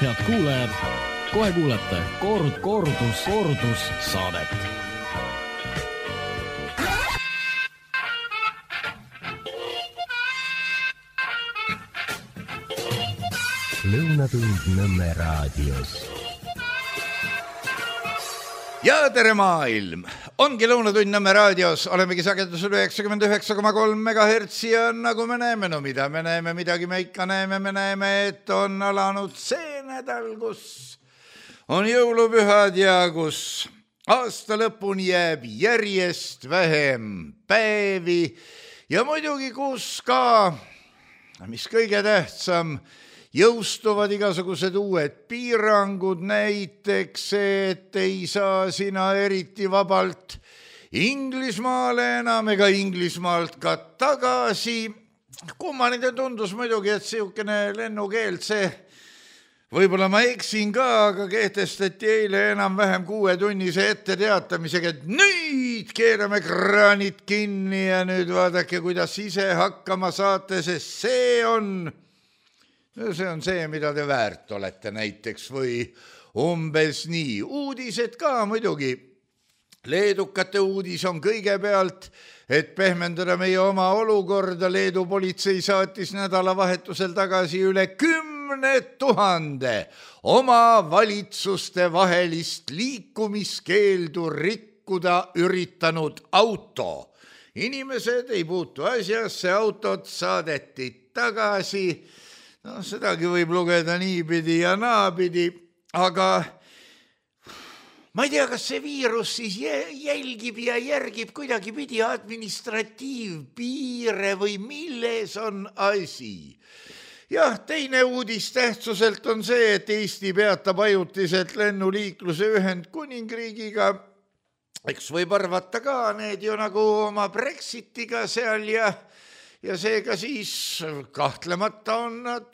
Head kuulajad, kohe kuulete kordus saadet. Lõunatund Nõmme raadios. Ja tere maailm! Ongi Lõunatund Nõmme raadios, olemegi sagedusel 99,3 MHz ja nagu me näeme, no mida me näeme, midagi me ikka näeme, me näeme, et on alanud see nädal, kus on jõulupühad ja kus aasta lõpuni jääb järjest vähem päevi ja muidugi kus ka, mis kõige tähtsam, jõustuvad igasugused uued piirangud, näiteks see, et ei saa sina eriti vabalt Inglismaale enam ega Inglismaalt ka tagasi. Kummaline tundus muidugi, et siukene lennukeeld, see võib-olla ma eksin ka, aga kehtestati eile enam-vähem 6-tunnise etteteatamisega, et nüüd keerame kraanid kinni ja nüüd vaadake, kuidas ise hakkama saate, sest see on see, mida te väärt olete näiteks või umbes nii. Uudised ka muidugi. Leedukate uudis on kõigepealt, et pehmendada meie oma olukorda. Leedu politsei saatis nädalavahetusel tagasi üle 10 000 oma valitsuste vahelist liikumiskeeldu rikkuda üritanud auto. Inimesed ei puutu asjasse, autot saadeti tagasi. No, sedagi võib lugeda niipidi ja naapidi, aga ma ei tea, kas see viirus siis jälgib ja järgib kuidagi pidi administratiivpiire või milles on asi. Jah, teine uudis tähtsuselt on see, et Eesti peatab ajutiselt lennuliikluse Ühendkuningriigiga. Eks võib arvata ka, need ju nagu oma Brexitiga seal ja seega siis kahtlemata on nad.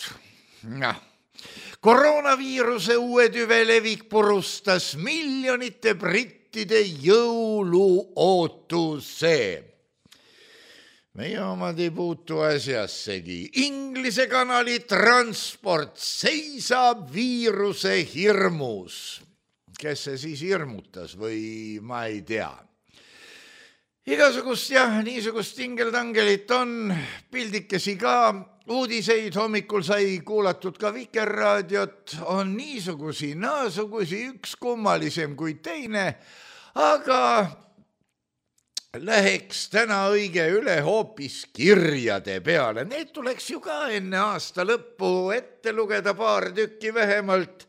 Koroonaviiruse uue tüve levik purustas miljonite brittide jõuluootuse. Meie omad ei puutu asjassegi. Inglise kanali transport seisab viiruse hirmus. Kes see siis hirmutas või ma ei tea. Igasugust niisugust tingeltangelit on, pildikesi ka, uudiseid hommikul sai kuulatud ka Vikerraadiot, on niisugusi, naasugusi, üks kummalisem kui teine, aga läheks täna õige üle hoopis kirjade peale. Need tuleks ju ka enne aasta lõppu ette lugeda paar tükki vähemalt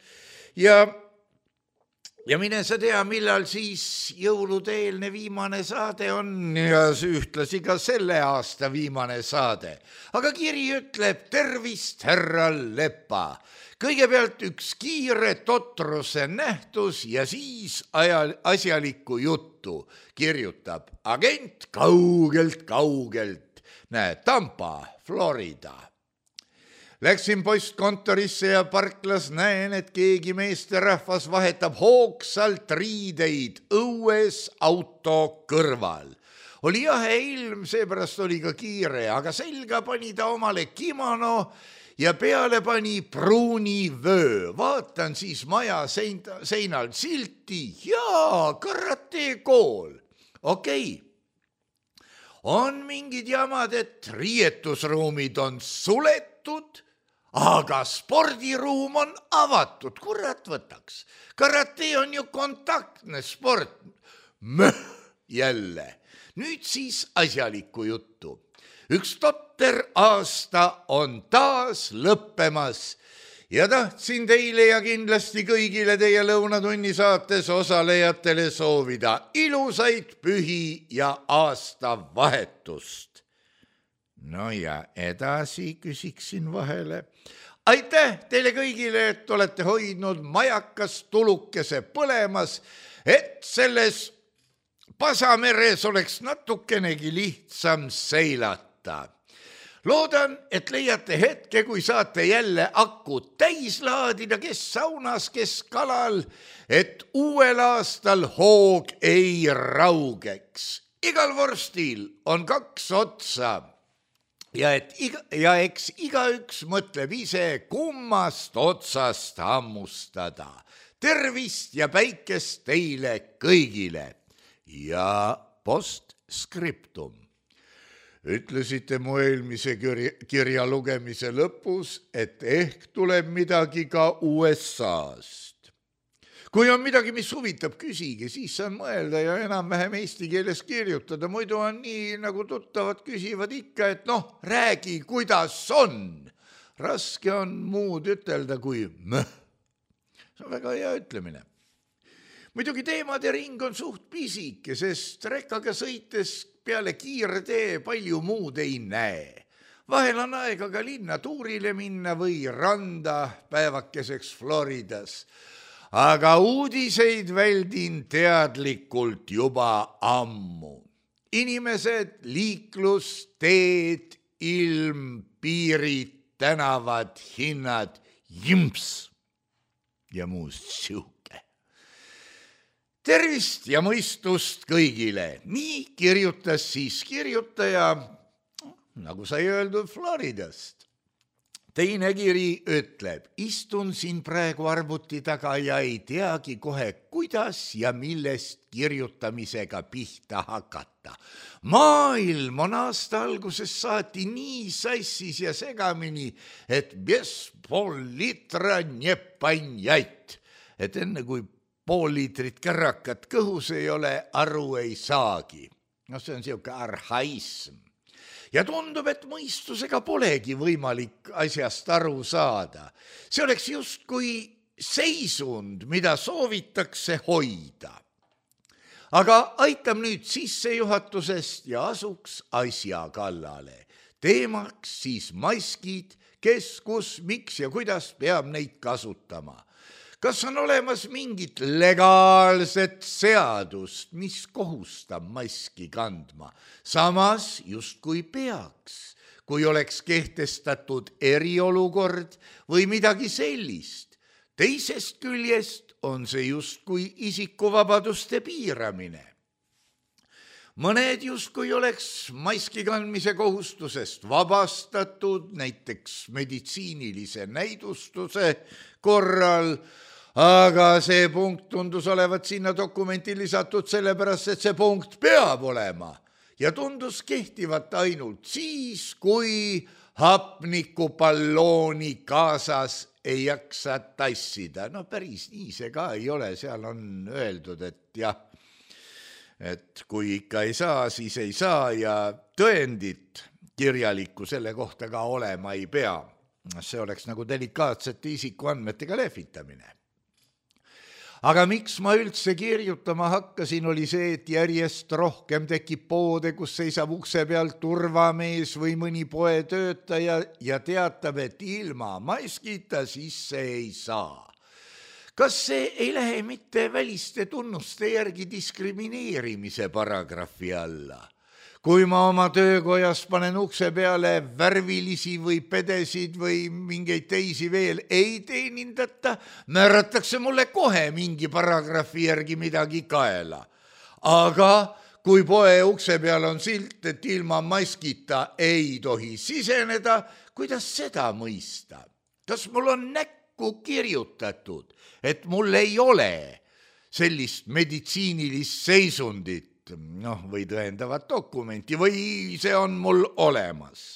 ja mine sa tea, millal siis jõuluteelne viimane saade on ja ühtlasi ka selle aasta viimane saade. Aga kiri ütleb tervist, härra Lepa. Kõigepealt üks kiire totruse nähtus ja siis asjalikku juttu kirjutab agent kaugelt. Näe, Tampa, Florida. Läksin postkontorisse ja parklas näen, et keegi meesterahvas vahetab hoogsalt riideid õues auto kõrval. Oli jahe ilm, seepärast oli ka kiire, aga selga pani ta omale kimono ja peale pani pruuni vöö. Vaatan siis maja seinal silti, karatekool. Okei. On mingid jamad, et riietusruumid on suletud, aga spordiruum on avatud, kurat võtaks. Karate on ju kontaktne sport. Jälle. Nüüd siis asjalikku juttu. Üks totter aasta on taas lõppemas ja tahtsin teile ja kindlasti kõigile teie lõunatunni saates osalejatele soovida ilusaid pühi ja aastavahetust. No ja edasi küsiksin vahele. Aitäh teile kõigile, et olete hoidnud majakas tulukese põlemas, et selles pasameres oleks natukenegi lihtsam seilata. Loodan, et leiate hetke, kui saate jälle akud täis laadida, kes saunas, kes kalal, et uuel aastal hoog ei raugeks. Igal vorstil on kaks otsa. ja eks igaüks mõtleb ise, kummast otsast hammustada. Tervist ja päikest teile kõigile ja postscriptum. Ütlesite mu eelmise kirja lugemise lõpus, et ehk tuleb midagi ka USA-st. Kui on midagi, mis huvitab, küsige, siis saan mõelda ja enam-vähem eesti keeles kirjutada. Muidu on nii, nagu tuttavad küsivad ikka, et räägi, kuidas on. Raske on muud ütelda kui mõh. See on väga hea ütlemine. Muidugi teemade ring on suht pisike, sest rekkaga sõites peale kiire tee palju muud ei näe. Vahel on aega ka linna tuurile minna või randa päevakeseks Floridas. Aga uudiseid väldin teadlikult juba ammu. Inimesed, liiklus, teed, ilm, piirid, tänavad, hinnad, jimps ja muust siuke. Tervist ja mõistust kõigile. Nii kirjutas siis kirjutaja, nagu sai öeldud, Floridast. Teine kiri ütleb, istun siin praegu arvuti taga ja ei teagi kohe, kuidas ja millest kirjutamisega pihta hakata. Maailm on aasta alguses saati nii sassis ja segamini, et без пол-литра не понять, et enne kui pool liitrit kärrakat kõhus ei ole, aru ei saagi. See on siuke arhaism. Ja tundub, et mõistusega polegi võimalik asjast aru saada. See oleks just kui seisund, mida soovitakse hoida. Aga aitab nüüd sissejuhatusest ja asuks asja kallale. Teemaks siis maskid, kes, kus, miks ja kuidas peab neid kasutama. Kas on olemas mingit legaalset seadust, mis kohustab maski kandma? Samas justkui peaks, kui oleks kehtestatud eriolukord või midagi sellist. Teisest küljest on see justkui isikuvabaduste piiramine. Mõned justkui oleks maski kandmise kohustusest vabastatud, näiteks meditsiinilise näidustuse korral, aga see punkt tundus olevat sinna dokumenti lisatud sellepärast, et see punkt peab olema ja tundus kehtivat ainult siis, kui hapnikupallooni kaasas ei jaksa tassida. Päris nii see ka ei ole, seal on öeldud, et jah, et kui ikka ei saa, siis ei saa ja tõendit kirjalikku selle kohta ka olema ei pea. See oleks nagu delikaatsete isikuandmetega lehvitamine. Aga miks ma üldse kirjutama hakkasin, oli see, et järjest rohkem tekib poode, kus seisab ukse peal turvamees või mõni poetöötaja ja teatab, et ilma maskita sisse ei saa. Kas see ei lähe mitte väliste tunnuste järgi diskrimineerimise paragrahvi alla? Kui ma oma töökojas panen ukse peale värvilisi või pedesid või mingeid teisi veel ei teenindata, määratakse mulle kohe mingi paragrahvi järgi midagi kaela. Aga kui poe ukse peal on silt, et ilma maskita ei tohi siseneda, kuidas seda mõista? Kas mul on näkku kirjutatud, et mul ei ole sellist meditsiinilist seisundit, või tõendavat dokumenti või see on mul olemas.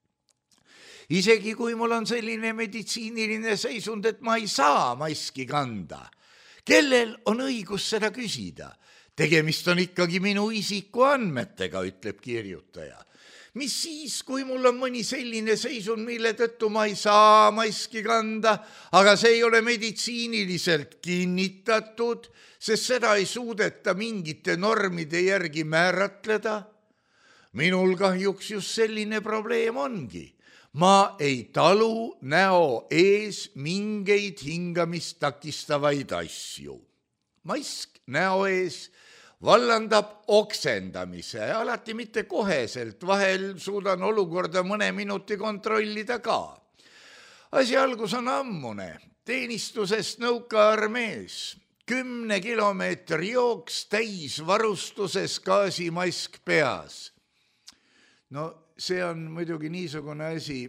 Isegi kui mul on selline meditsiiniline seisund, et ma ei saa maski kanda, kellel on õigus seda küsida? Tegemist on ikkagi minu isikuandmetega, ütleb kirjutaja. Mis siis, kui mul on mõni selline seisund, mille tõttu ma ei saa maski kanda, aga see ei ole meditsiiniliselt kinnitatud, sest seda ei suudeta mingite normide järgi määratleda? Minul kahjuks just selline probleem ongi. Ma ei talu näo ees mingeid hingamist takistavaid asju. Mask näo ees vallandab oksendamise, alati mitte koheselt, vahel suudan olukorda mõne minuti kontrollida ka. Asi algus on ammune, teenistusest nõukaarmees, 10 kilomeetri jooks täis varustuses gaasimask peas. see on muidugi niisugune asi,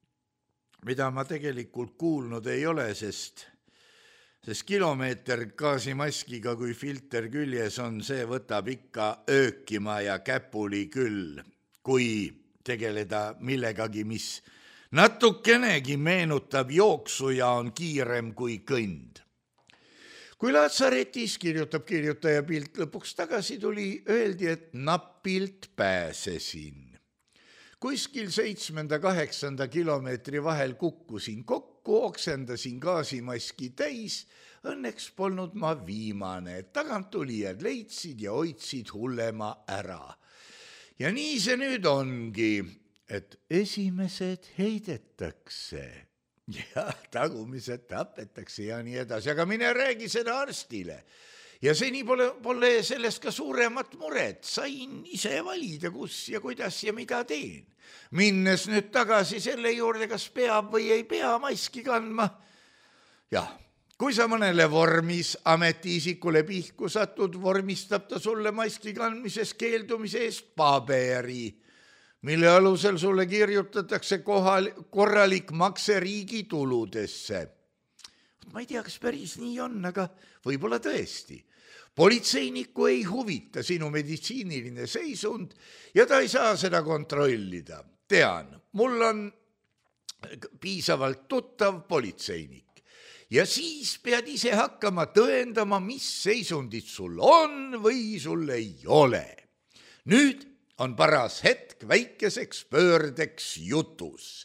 mida ma tegelikult kuulnud ei ole, sest kilomeeter gaasimaskiga, kui filter küljes on, see võtab ikka öökima ja käpuli küll, kui tegeleda millegagi, mis natukenegi meenutab jooksu ja on kiirem kui kõnd. Kui Laatsaretis, kirjutab kirjutaja, pilt lõpuks tagasi tuli, öeldi, et napilt pääsesin. Kuskil 7-8 kilomeetri vahel kukkusin kokku, oksendasin gaasimaski täis, õnneks polnud ma viimane, tagant tulijad leidsid ja hoidsid hullema ära. Ja nii see nüüd ongi, et esimesed heidetakse ja tagumised tapetakse ja nii edasi, aga mine räägi seda arstile. Ja seni pole sellest ka suuremat muret, sain ise valida, kus ja kuidas ja mida teen. Minnes nüüd tagasi selle juurde, kas peab või ei pea maski kandma. Jah, kui sa mõnele vormis ametiisikule pihku satud, vormistab ta sulle maski kandmises keeldumise eest paberi, mille alusel sulle kirjutatakse korralik makse riigi tuludesse. Ma ei tea, kas päris nii on, aga võib-olla tõesti. Politseinikku ei huvita sinu meditsiiniline seisund ja ta ei saa seda kontrollida. Tean, mul on piisavalt tuttav politseinik ja siis pead ise hakkama tõendama, mis seisundid sul on või sul ei ole. Nüüd on paras hetk väikeseks pöördeks jutus,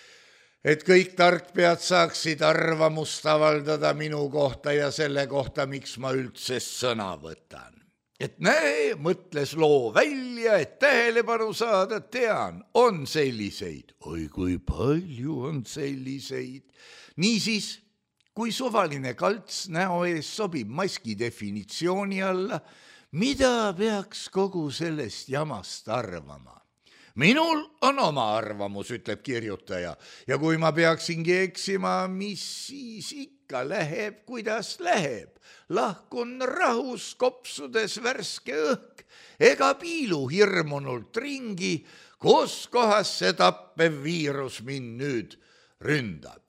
et kõik tarkpead saaksid arvamust avaldada minu kohta ja selle kohta, miks ma üldse sõna võtan. Et näe, mõtles loo välja, et tähelepanu saada, tean, on selliseid. Oi, kui palju on selliseid. Niisiis, kui suvaline kalts näo ees sobib maski definitsiooni alla, mida peaks kogu sellest jamast arvama? Minul on oma arvamus, ütleb kirjutaja, ja kui ma peaksingi eksima, mis siis ikka läheb, kuidas läheb. Lahkun rahus, kopsudes värske õhk, ega piilu hirmunult ringi, kus kohas see tappev viirus mind nüüd ründab.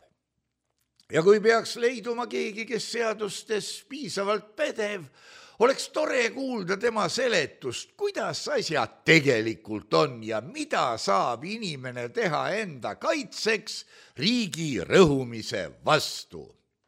Ja kui peaks leiduma keegi, kes seadustes piisavalt pädev, oleks tore kuulda tema seletust, kuidas asjad tegelikult on ja mida saab inimene teha enda kaitseks riigi rõhumise vastu.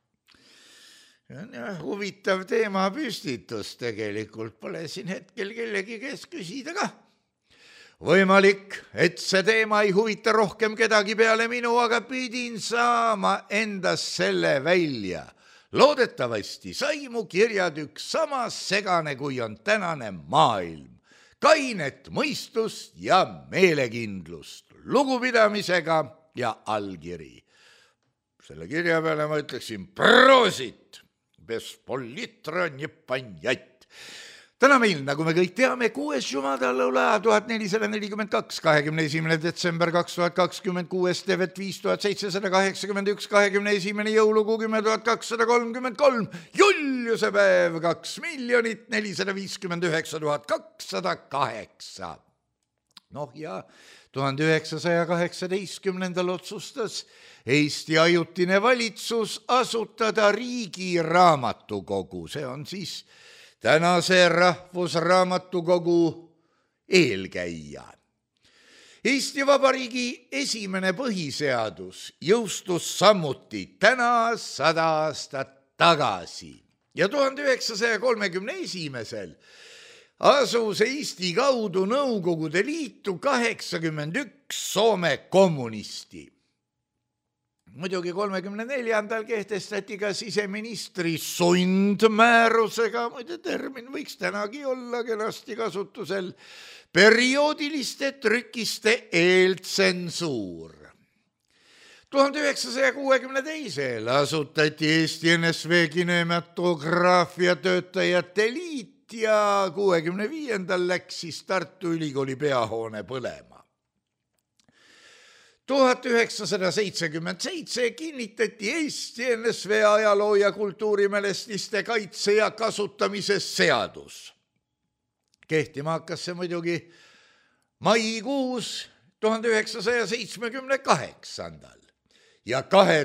Huvitav teema püstitus tegelikult, pole siin hetkel kellegi käest küsida ka. Võimalik, et see teema ei huvita rohkem kedagi peale minu, aga pidin saama endast selle välja. Loodetavasti sai mu kirjatükk sama segane, kui on tänane maailm. Kainet mõistust ja meelekindlust, lugupidamisega ja allkiri. Selle kirja peale ma ütleksin proosit, bez politra njepanjat. Täna meil, nagu me kõik teame, 6. jumadalõula 1442, 21. detsember 2026, tevet 5781, 21. jõulukuu 10.233, Juliuse päev 2,459,208. Noh ja 1918. otsustas Eesti ajutine valitsus asutada riigi raamatukogu, see on siis tänase Rahvusraamatukogu eelkäija. Eesti Vabariigi esimene põhiseadus jõustus samuti täna 100 aastat tagasi ja 1931. asus Eesti kaudu Nõukogude Liitu 81 Soome kommunisti. Muidugi 34. kehtestati ka siseministri sundmäärusega, muide termin võiks tänagi olla kenasti kasutusel, perioodiliste trükiste eeltsensuur. 1962. asutati Eesti NSV kinematograafia töötajate liit ja 65. läks siis Tartu Ülikooli peahoone põlema. 1977 kinnitati Eesti NSV ajaloo ja kultuurimälestiste kaitse ja kasutamise seadus. Kehtima hakkas see muidugi maikuus 1978. ja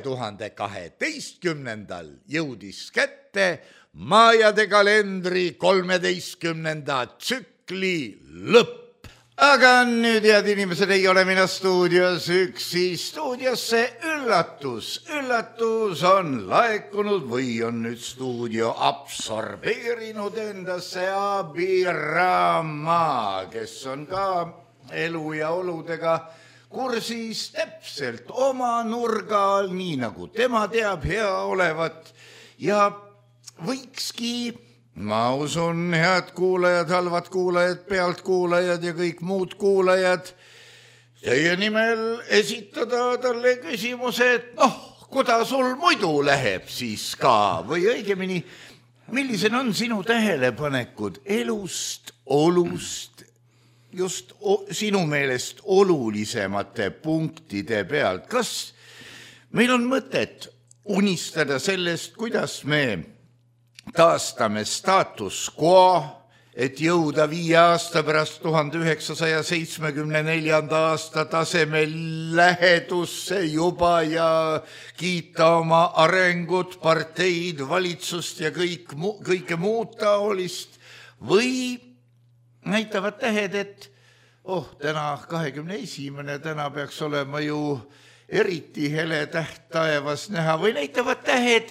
2012. jõudis kätte Maajade kalendri 13. tsükli lõpp. Aga nüüd, head inimesed, ei ole mina stuudios üksi. Stuudiosse üllatus. Üllatus on laekunud või on nüüd stuudio absorbeerinud endasse Abirama, kes on ka elu ja oludega kursis täpselt oma nurga all, nii nagu tema teab hea olevat. Ja võikski, ma usun, head kuulajad, halvad kuulajad, pealtkuulajad ja kõik muud kuulajad, teie nimel esitada talle küsimuse, et kuidas sul muidu läheb siis ka või õigemini, millised on sinu tähelepanekud elust, olust, just sinu meelest olulisemate punktide pealt. Kas meil on mõtet unistada sellest, kuidas me taastame status quo, et jõuda 5 aasta pärast 1974. aasta tasemel lähedusse juba ja kiita oma arengut, parteid, valitsust ja kõike muud taolist või näitavad tähed, et täna 21. täna peaks olema ju eriti hele täht taevas näha või näitavad tähed,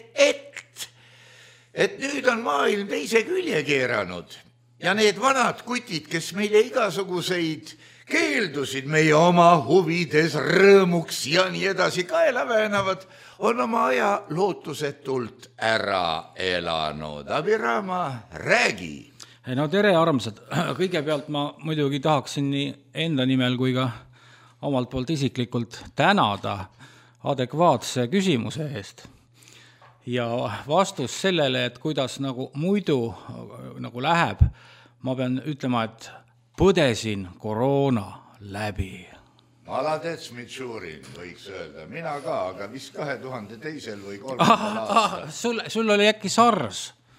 et nüüd on maailm teise külje keeranud ja need vanad kutid, kes meile igasuguseid keeldusid meie oma huvides rõõmuks ja nii edasi kaela väänavad, on oma aja lootusetult ära elanud. Abirama, räägi. No tere, armsad. Kõigepealt ma muidugi tahaksin nii enda nimel kui ka omalt poolt isiklikult tänada adekvaatse küsimuse eest. Ja vastus sellele, et kuidas nagu muidu nagu läheb, ma pean ütlema, et põdesin koroona läbi. Maladets Mitšurin, võiks öelda. Mina ka, aga vist 2002. või 3. aastal. Sul oli äkki SARS?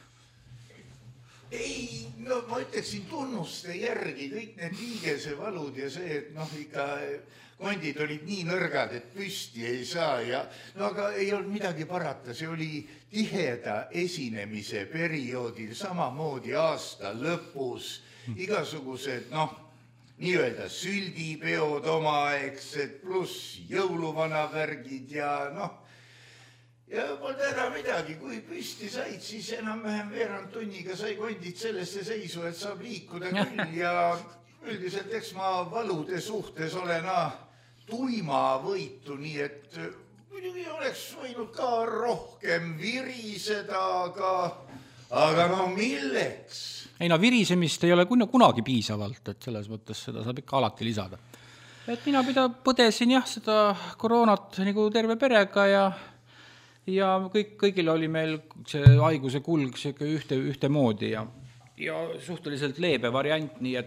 Ei, ma ütleksin tunnuste järgi kõik need liigesevalud ja see, et ikka kondid olid nii nõrgad, et püsti ei saa ja aga ei olnud midagi parata, see oli tiheda esinemise perioodil, samamoodi aasta lõpus, igasugused nii-öelda süldipeod omaaegsed, pluss jõuluvanavärgid ja ja polnud ära midagi, kui püsti said, siis enam-vähem veerand tunniga sai kondid sellesse seisu, et saab liikuda küll ja üldiselt eks ma valude suhtes olen tuima võitu, nii et muidugi oleks võinud ka rohkem viriseda, aga milleks? Ei virisemist ei ole kunagi piisavalt, et selles mõttes seda saab ikka alati lisada. Et mina põdesin seda koroonat nagu terve perega ja kõigil oli meil see haiguse kulg ühte moodi ja suhteliselt leebe variant, nii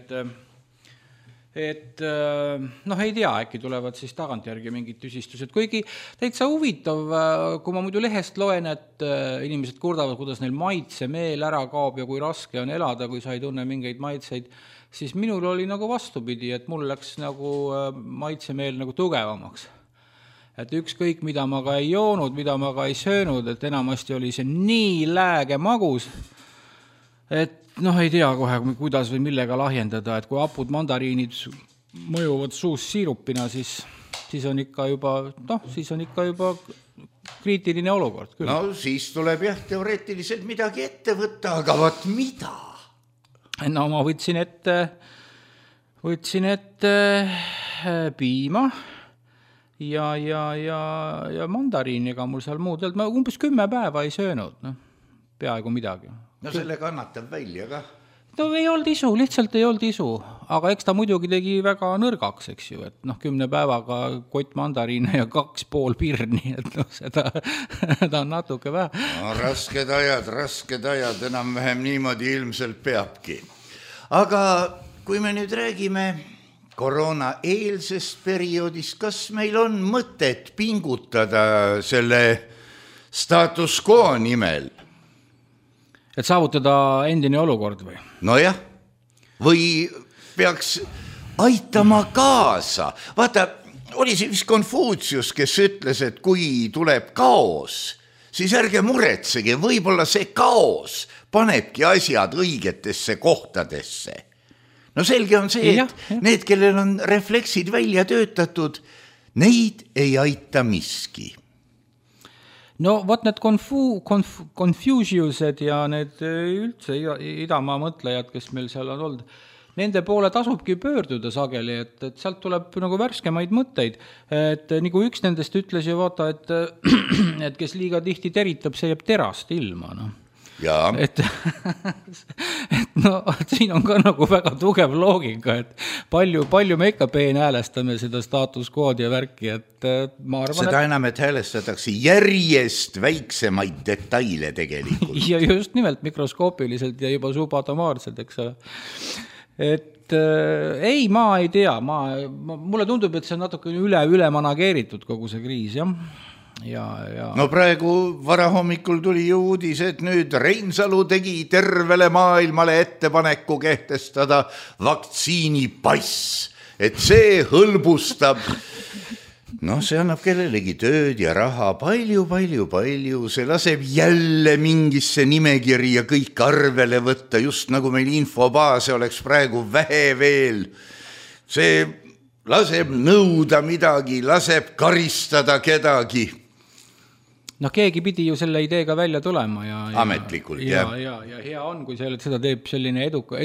et ei tea, äkki tulevad siis tagantjärgi mingid tüsistused. Kuigi täitsa huvitav, kui ma muidu lehest loen, et inimesed kurdavad, kuidas neil maitsemeel ära kaob ja kui raske on elada, kui sa ei tunne mingeid maitseid, siis minul oli nagu vastupidi, et mul läks nagu maitsemeel nagu tugevamaks. Et ükskõik, mida ma ka ei joonud, mida ma ka ei söönud, et enamasti oli see nii lääge magus, et ei tea kohe, kuidas või millega lahjendada, et kui hapud mandariinid mõjuvad suus siirupina, siis on ikka juba kriitiline olukord. Küll. No siis tuleb teoreetiliselt midagi ette võtta, aga vaat mida? No ma võtsin ette piima ja mandariin, ega mul seal muud, ma umbes 10 päeva ei söönud, peaaegu midagi. No selle kannatab välja ka. Ei olnud isu, lihtsalt ei olnud isu, aga eks ta muidugi tegi väga nõrgaks, eks ju, et 10 päevaga kott mandariine ja 2,5 pirni, et seda on natuke vähe. No, rasked ajad, enam-vähem niimoodi ilmselt peabki. Aga kui me nüüd räägime koroona eelsest perioodist, kas meil on mõtet pingutada selle status quo nimel? Et saavutada endine olukord või? Nojah, või peaks aitama kaasa. Vaata, oli see vist Konfutsius, kes ütles, et kui tuleb kaos, siis ärge muretsege, võib-olla see kaos panebki asjad õigetesse kohtadesse. No selge on see, et need, kellel on refleksid välja töötatud, neid ei aita miski. No vot need Confuciused ja need üldse idamaa mõtlejad, kes meil seal on olnud, nende poole tasubki pöörduda sageli, et sealt tuleb nagu värskemaid mõtteid. Et nagu üks nendest ütles ju vaata, et kes liiga tihti teritab, see jääb terast ilma. No. Et no, siin on ka nagu väga tugev loogika, et palju me ikka peenhäälestame seda status quo'd ja värki, et ma arvan, seda enam, et häälestatakse järjest väiksemaid detaile tegelikult. Ja just nimelt mikroskoopiliselt ja juba subatomaarselt, eks ole. Et ei, ma ei tea, mulle tundub, et see on natuke üle manageeritud kogu see kriis, jah. Ja. No praegu varahommikul tuli ju uudis, et nüüd Reinsalu tegi tervele maailmale ettepaneku kehtestada vaktsiinipass, et see hõlbustab. No see annab kellelegi tööd ja raha palju, see laseb jälle mingisse nimekirja kõik arvele võtta, just nagu meil infobaase oleks praegu vähe veel. See laseb nõuda midagi, laseb karistada kedagi. No keegi pidi ju selle ideega välja tulema ja ametlikult, ja hea on, kui seda teeb selline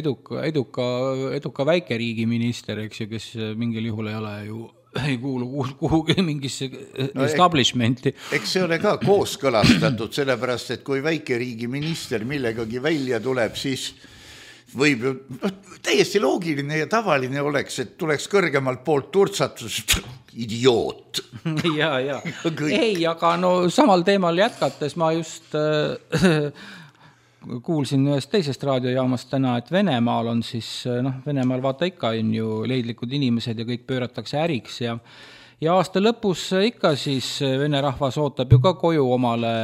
eduka väikeriigi minister, eks ju, kes mingil juhul ei kuulu kuhugi mingisse establishmenti. Eks see ole ka kooskõlastatud, sellepärast, et kui väikeriigi minister millegagi välja tuleb, siis võib ju täiesti loogiline ja tavaline oleks, et tuleks kõrgemalt poolt turtsatus, idioot. Ja. Ei, aga no samal teemal jätkates ma just kuulsin ühest teisest raadiojaamast täna, et Venemaal on siis, Venemaal vaata ikka on ju leidlikud inimesed ja kõik pööratakse äriks ja aasta lõpus ikka siis Vene rahvas ootab ju ka koju omale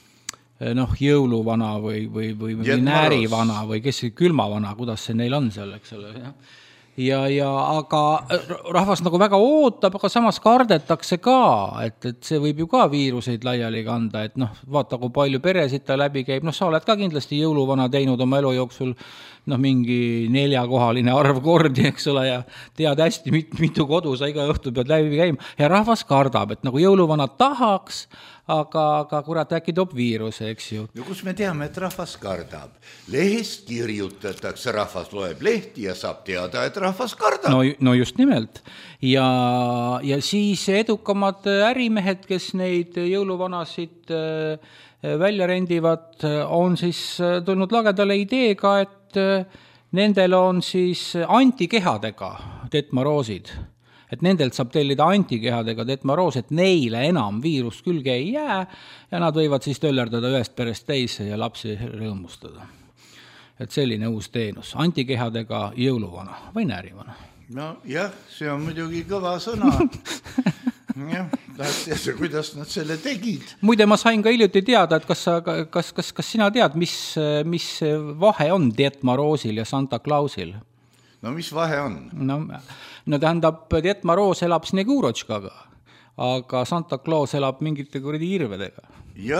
jõuluvana või näärivana või kes külmavana, kuidas see neil on seal, eks ole, ja aga rahvas nagu väga ootab, aga samas kardetakse ka, et see võib ju ka viiruseid laiali kanda, et vaata, kui palju peresid ta läbi käib, sa oled ka kindlasti jõuluvana teinud oma elu jooksul mingi 4-kohaline arv kordi, eks ole, ja tead hästi, mitu kodu sa iga õhtu pead läbi käima ja rahvas kardab, et nagu jõuluvana tahaks, aga kurat äkki toob viiruse, eks ju. No kus me teame, et rahvas kardab? Lehest kirjutatakse, rahvas loeb lehti ja saab teada, et rahvas kardab. No just nimelt. Ja siis edukamad ärimehed, kes neid jõuluvanasid välja rendivad, on siis tulnud lagedale ideega, et nendel on siis antikehadega tetmaroosid. Et nendelt saab tellida antikehadega tetmaroos, et neile enam viirust külge ei jää ja nad võivad siis töllerdada ühest perest teise ja lapsi rõõmustada. Et selline uus teenus, antikehadega jõuluvana või näärivana. No jah, see on muidugi kõva sõna. Jah, tahaks teada, kuidas nad selle tegid. Muide, ma sain ka hiljuti teada, et kas sina tead, mis vahe on tetmaroosil ja Santa Clausil? No mis vahe on? No tähendab, tetmaroos elab Snegurotškaga, aga Santa Claus elab mingite kuradi irvedega. Ja,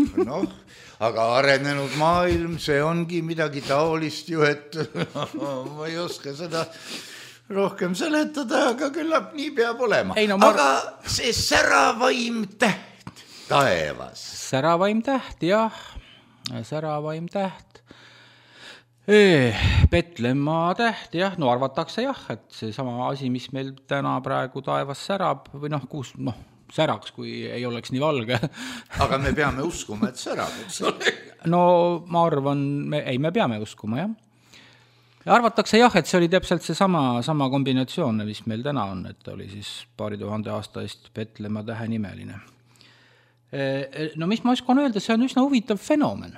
aga arenenud maailm, see ongi midagi taolist ju, et ma ei oska seda rohkem seletada, aga küllap nii peab olema. Aga see säravaim täht taevas. Säravaim täht, jah. Säravaim täht. Petlemma täht, jah, arvatakse jah, et see sama asi, mis meil täna praegu taevas särab või kus, säraks, kui ei oleks nii valge. Aga me peame uskuma, et särab, eks ole. No ma arvan, me peame uskuma, jah. Ja arvatakse jah, et see oli täpselt see sama kombinatsioon, mis meil täna on, et oli siis 2000 aasta eest Petlemma tähe nimeline. No mis ma oskan öelda, see on üsna huvitav fenomen.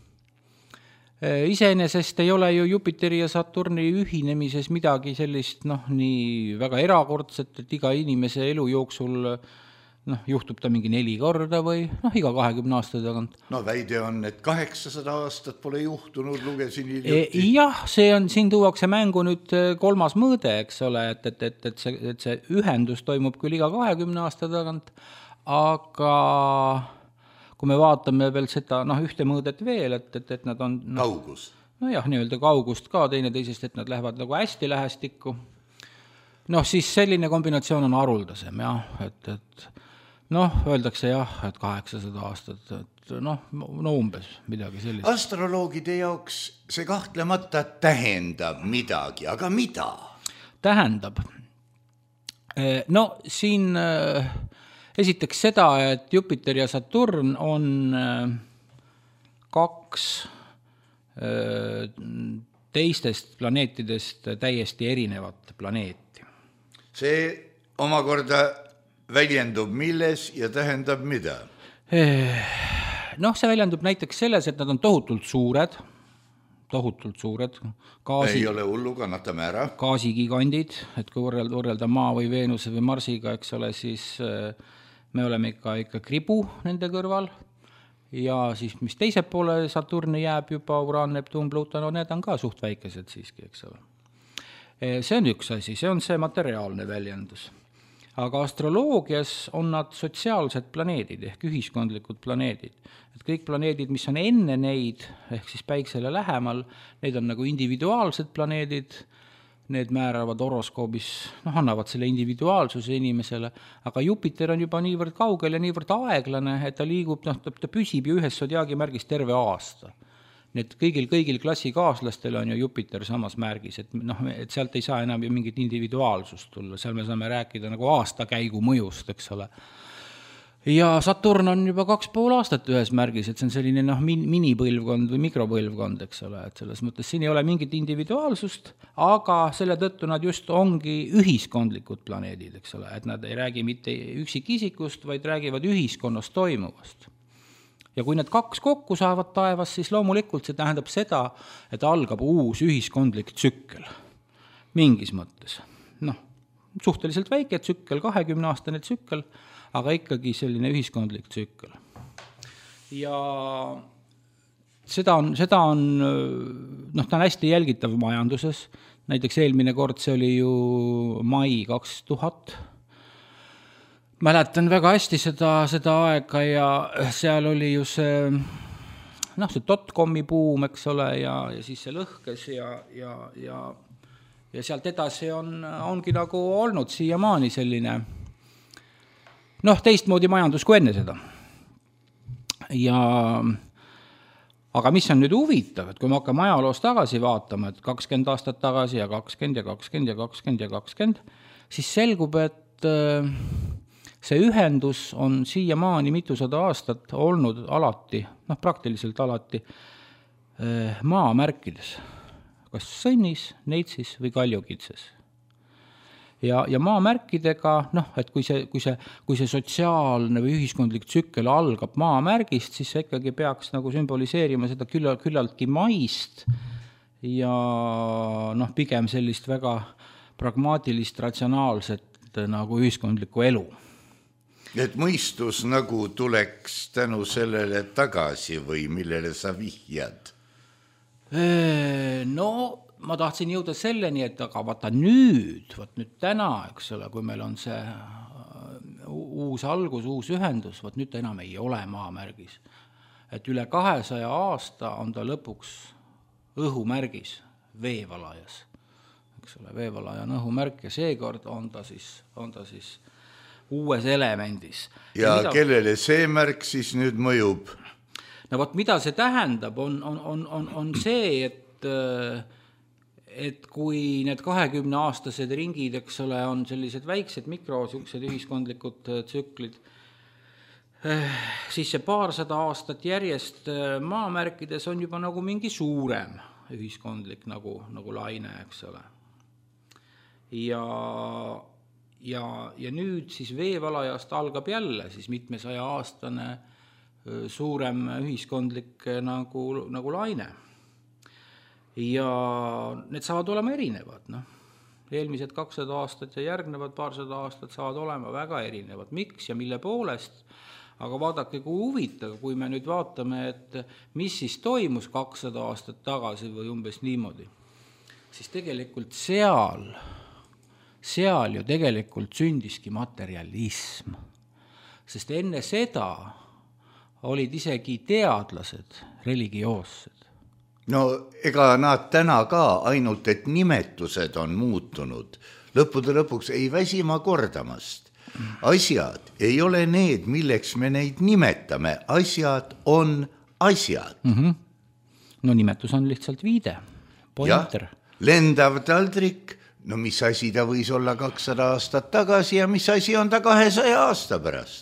Iseenesest ei ole ju Jupiteri ja Saturni ühinemises midagi sellist nii väga erakordset, et iga inimese elu jooksul noh, juhtub ta mingi 4 korda või noh, iga 20 aasta tagant. No väide on, et 800 aastat pole juhtunud, lugesin hiljuti. Jah, siin tuuakse mängu nüüd 3. mõõde, eks ole, et see ühendus toimub küll iga 20 aasta tagant, aga kui me vaatame veel seda, noh, ühte mõõdet veel, et nad on kaugus. Nojah, nii-öelda kaugust ka teine teisest, et nad lähevad nagu hästi lähestikku. Noh, siis selline kombinatsioon on haruldasem, jah, et noh, öeldakse jah, et 800 aastat, et noh, umbes midagi sellist. Astroloogide jaoks see kahtlemata tähendab midagi, aga mida? Tähendab? No siin esiteks seda, et Jupiter ja Saturn on 2 teistest planeetidest täiesti erinevat planeeti. See omakorda väljendub milles ja tähendab mida? Noh, see väljendub näiteks selles, et nad on tohutult suured, ei ole hullu, kannatame ära. Gaasigigandid, et kui võrrelda Maa või Veenuse või Marsiga, eks ole, siis me oleme ikka kribu nende kõrval. Ja siis, mis teise poole Saturni jääb juba, Uraan, Neptuun, Pluton, no need on ka suht väikesed siiski, eks ole. See on üks asi, see on see materiaalne väljendus. Aga astroloogias on nad sotsiaalsed planeedid ehk ühiskondlikud planeedid. Et kõik planeedid, mis on enne neid, ehk siis päiksele lähemal, need on nagu individuaalsed planeedid, need määravad horoskoobis, noh, annavad selle individuaalsuse inimesele, aga Jupiter on juba niivõrd kaugel ja niivõrd aeglane, et ta liigub, noh, ta püsib ju ühes sodiaagimärgis terve aasta. Nii et kõigil klassikaaslastel on ju Jupiter samas märgis, et, noh, et sealt ei saa enam ju mingit individuaalsust tulla, seal me saame rääkida nagu aastakäigu mõjust, eks ole. Ja Saturn on juba 2,5 aastat ühes märgis, et see on selline noh, minipõlvkond või mikropõlvkond, eks ole, et selles mõttes siin ei ole mingit individuaalsust, aga selle tõttu nad just ongi ühiskondlikud planeedid, eks ole, et nad ei räägi mitte üksikisikust, vaid räägivad ühiskonnas toimuvast. Ja kui need 2 kokku saavad taevas, siis loomulikult see tähendab seda, et algab uus ühiskondlik tsükkel. Mingis mõttes. Noh, suhteliselt väike tsükkel, 20-aastane tsükkel, aga ikkagi selline ühiskondlik tsükkel. Ja seda on, noh, ta on hästi jälgitav majanduses. Näiteks eelmine kord see oli ju mai 2000. Mäletan väga hästi seda aega ja seal oli ju see, noh, see .comi buum, eks ole, ja siis see lõhkes ja sealt edasi ongi nagu olnud siiamaani selline noh, teistmoodi majandus kui enne seda. Aga mis on nüüd huvitav, et kui me hakkame ajaloos tagasi vaatama, et 20 aastat tagasi ja 20 ja 20 ja 20 ja 20, siis selgub, et see ühendus on siiamaani mitusada aastat olnud alati, noh, praktiliselt alati maamärkides, kas sõnnis, neitsis või kaljukitses. Ja maamärkidega, noh, et kui see sotsiaalne või ühiskondlik tsükkel algab maamärgist, siis see ikkagi peaks nagu sümboliseerima seda küllaltki maist ja noh, pigem sellist väga pragmaatilist, ratsionaalset nagu ühiskondlikku elu. Et mõistus nagu tuleks tänu sellele tagasi või millele sa vihjad? No ma tahtsin jõuda selleni, et aga vaata nüüd täna, eks ole, kui meil on see uus algus, uus ühendus, nüüd ta enam ei ole maamärgis. Et üle 200 aasta on ta lõpuks õhumärgis, veevalajas. Eks ole, veevalaja on õhumärk ja seekord on ta siis uues elemendis. Ja kellele see märk siis nüüd mõjub? No mida see tähendab, on see, et kui need 20-aastased ringid, eks ole, on sellised väiksed mikrosüksed ühiskondlikud tsüklid, siis see paarsada aastat järjest maamärkides on juba nagu mingi suurem ühiskondlik nagu laine, eks ole. Ja nüüd siis veevalajast algab jälle siis mitmesaja aastane suurem ühiskondlik nagu laine. Ja need saavad olema erinevad, noh. eelmised 200 aastat ja järgnevad paarsada aastat saavad olema väga erinevad. Miks ja mille poolest? Aga vaadake, kui huvitav, kui me nüüd vaatame, et mis siis toimus 200 aastat tagasi või umbes niimoodi, siis tegelikult seal ju tegelikult sündiski materialism. Sest enne seda olid isegi teadlased religioossed. No ega nad täna ka, ainult et nimetused on muutunud. Lõppude lõpuks ei väsima kordamast. Asjad ei ole need, milleks me neid nimetame. Asjad on asjad. No nimetus on lihtsalt viide, pointer. Lendav taldrik, no mis asi ta võis olla 200 aastat tagasi ja mis asi on ta 200 aasta pärast.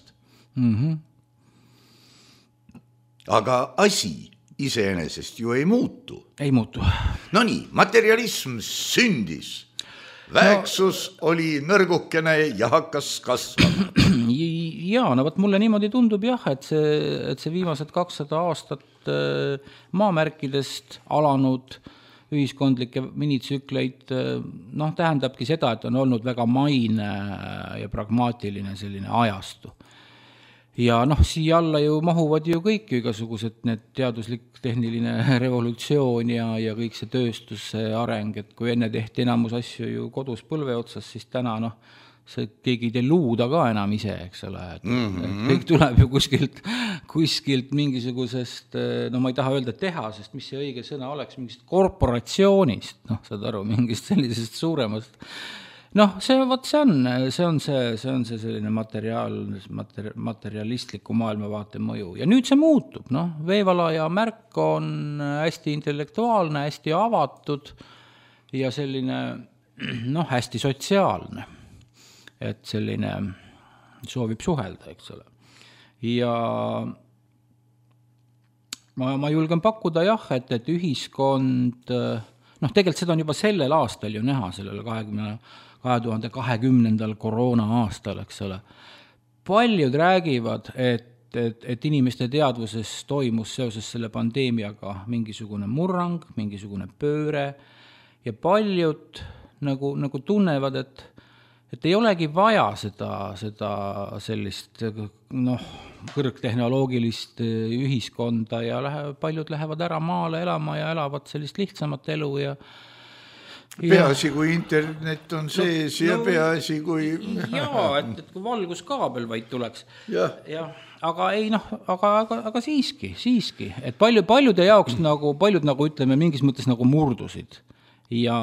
Aga asi iseenesest ju ei muutu. Ei muutu. No nii, materialism sündis. Väeksus oli nõrgukene ja hakkas kasvama. Jaa, no võt mulle niimoodi tundub jah, et see viimased 200 aastat maamärkidest alanud ühiskondlikke minitsükleid, tähendabki seda, et on olnud väga maine ja pragmaatiline selline ajastu. Ja siia alla ju mahuvad ju kõik igasugused need teaduslik tehniline revolutsioon ja kõik see tööstuse areng, et kui enne tehti enamus asju ju kodus põlve otsas, siis täna see keegi ei tee luuda ka enam ise, eks ole, et kõik tuleb ju kuskilt mingisugusest, ma ei taha öelda tehasest, mis see õige sõna oleks, mingist korporatsioonist, saad aru, mingist sellisest suuremast. See on selline materialistliku maailmavaate mõju. Ja nüüd see muutub. Veevalaja märk on hästi intellektuaalne, hästi avatud ja selline hästi sotsiaalne. Et selline soovib suhelda, eks ole. Ja ma julgen pakkuda jah, et ühiskond, tegelikult seda on juba sellel aastal ju näha, sellel 2020. koroona aastal, eks ole. Paljud räägivad, et inimeste teadvuses toimus seoses selle pandeemiaga mingisugune murrang, mingisugune pööre ja paljud nagu tunnevad, et ei olegi vaja seda sellist kõrgtehnoloogilist ühiskonda ja paljud lähevad ära maale elama ja elavad sellist lihtsamat elu ja peaasi, kui internet on sees ja peaasi, kui jaa, et kui valguskaabel vaid tuleks. Ja, aga ei aga siiski, et paljude jaoks paljud ütleme mingis mõttes murdusid ja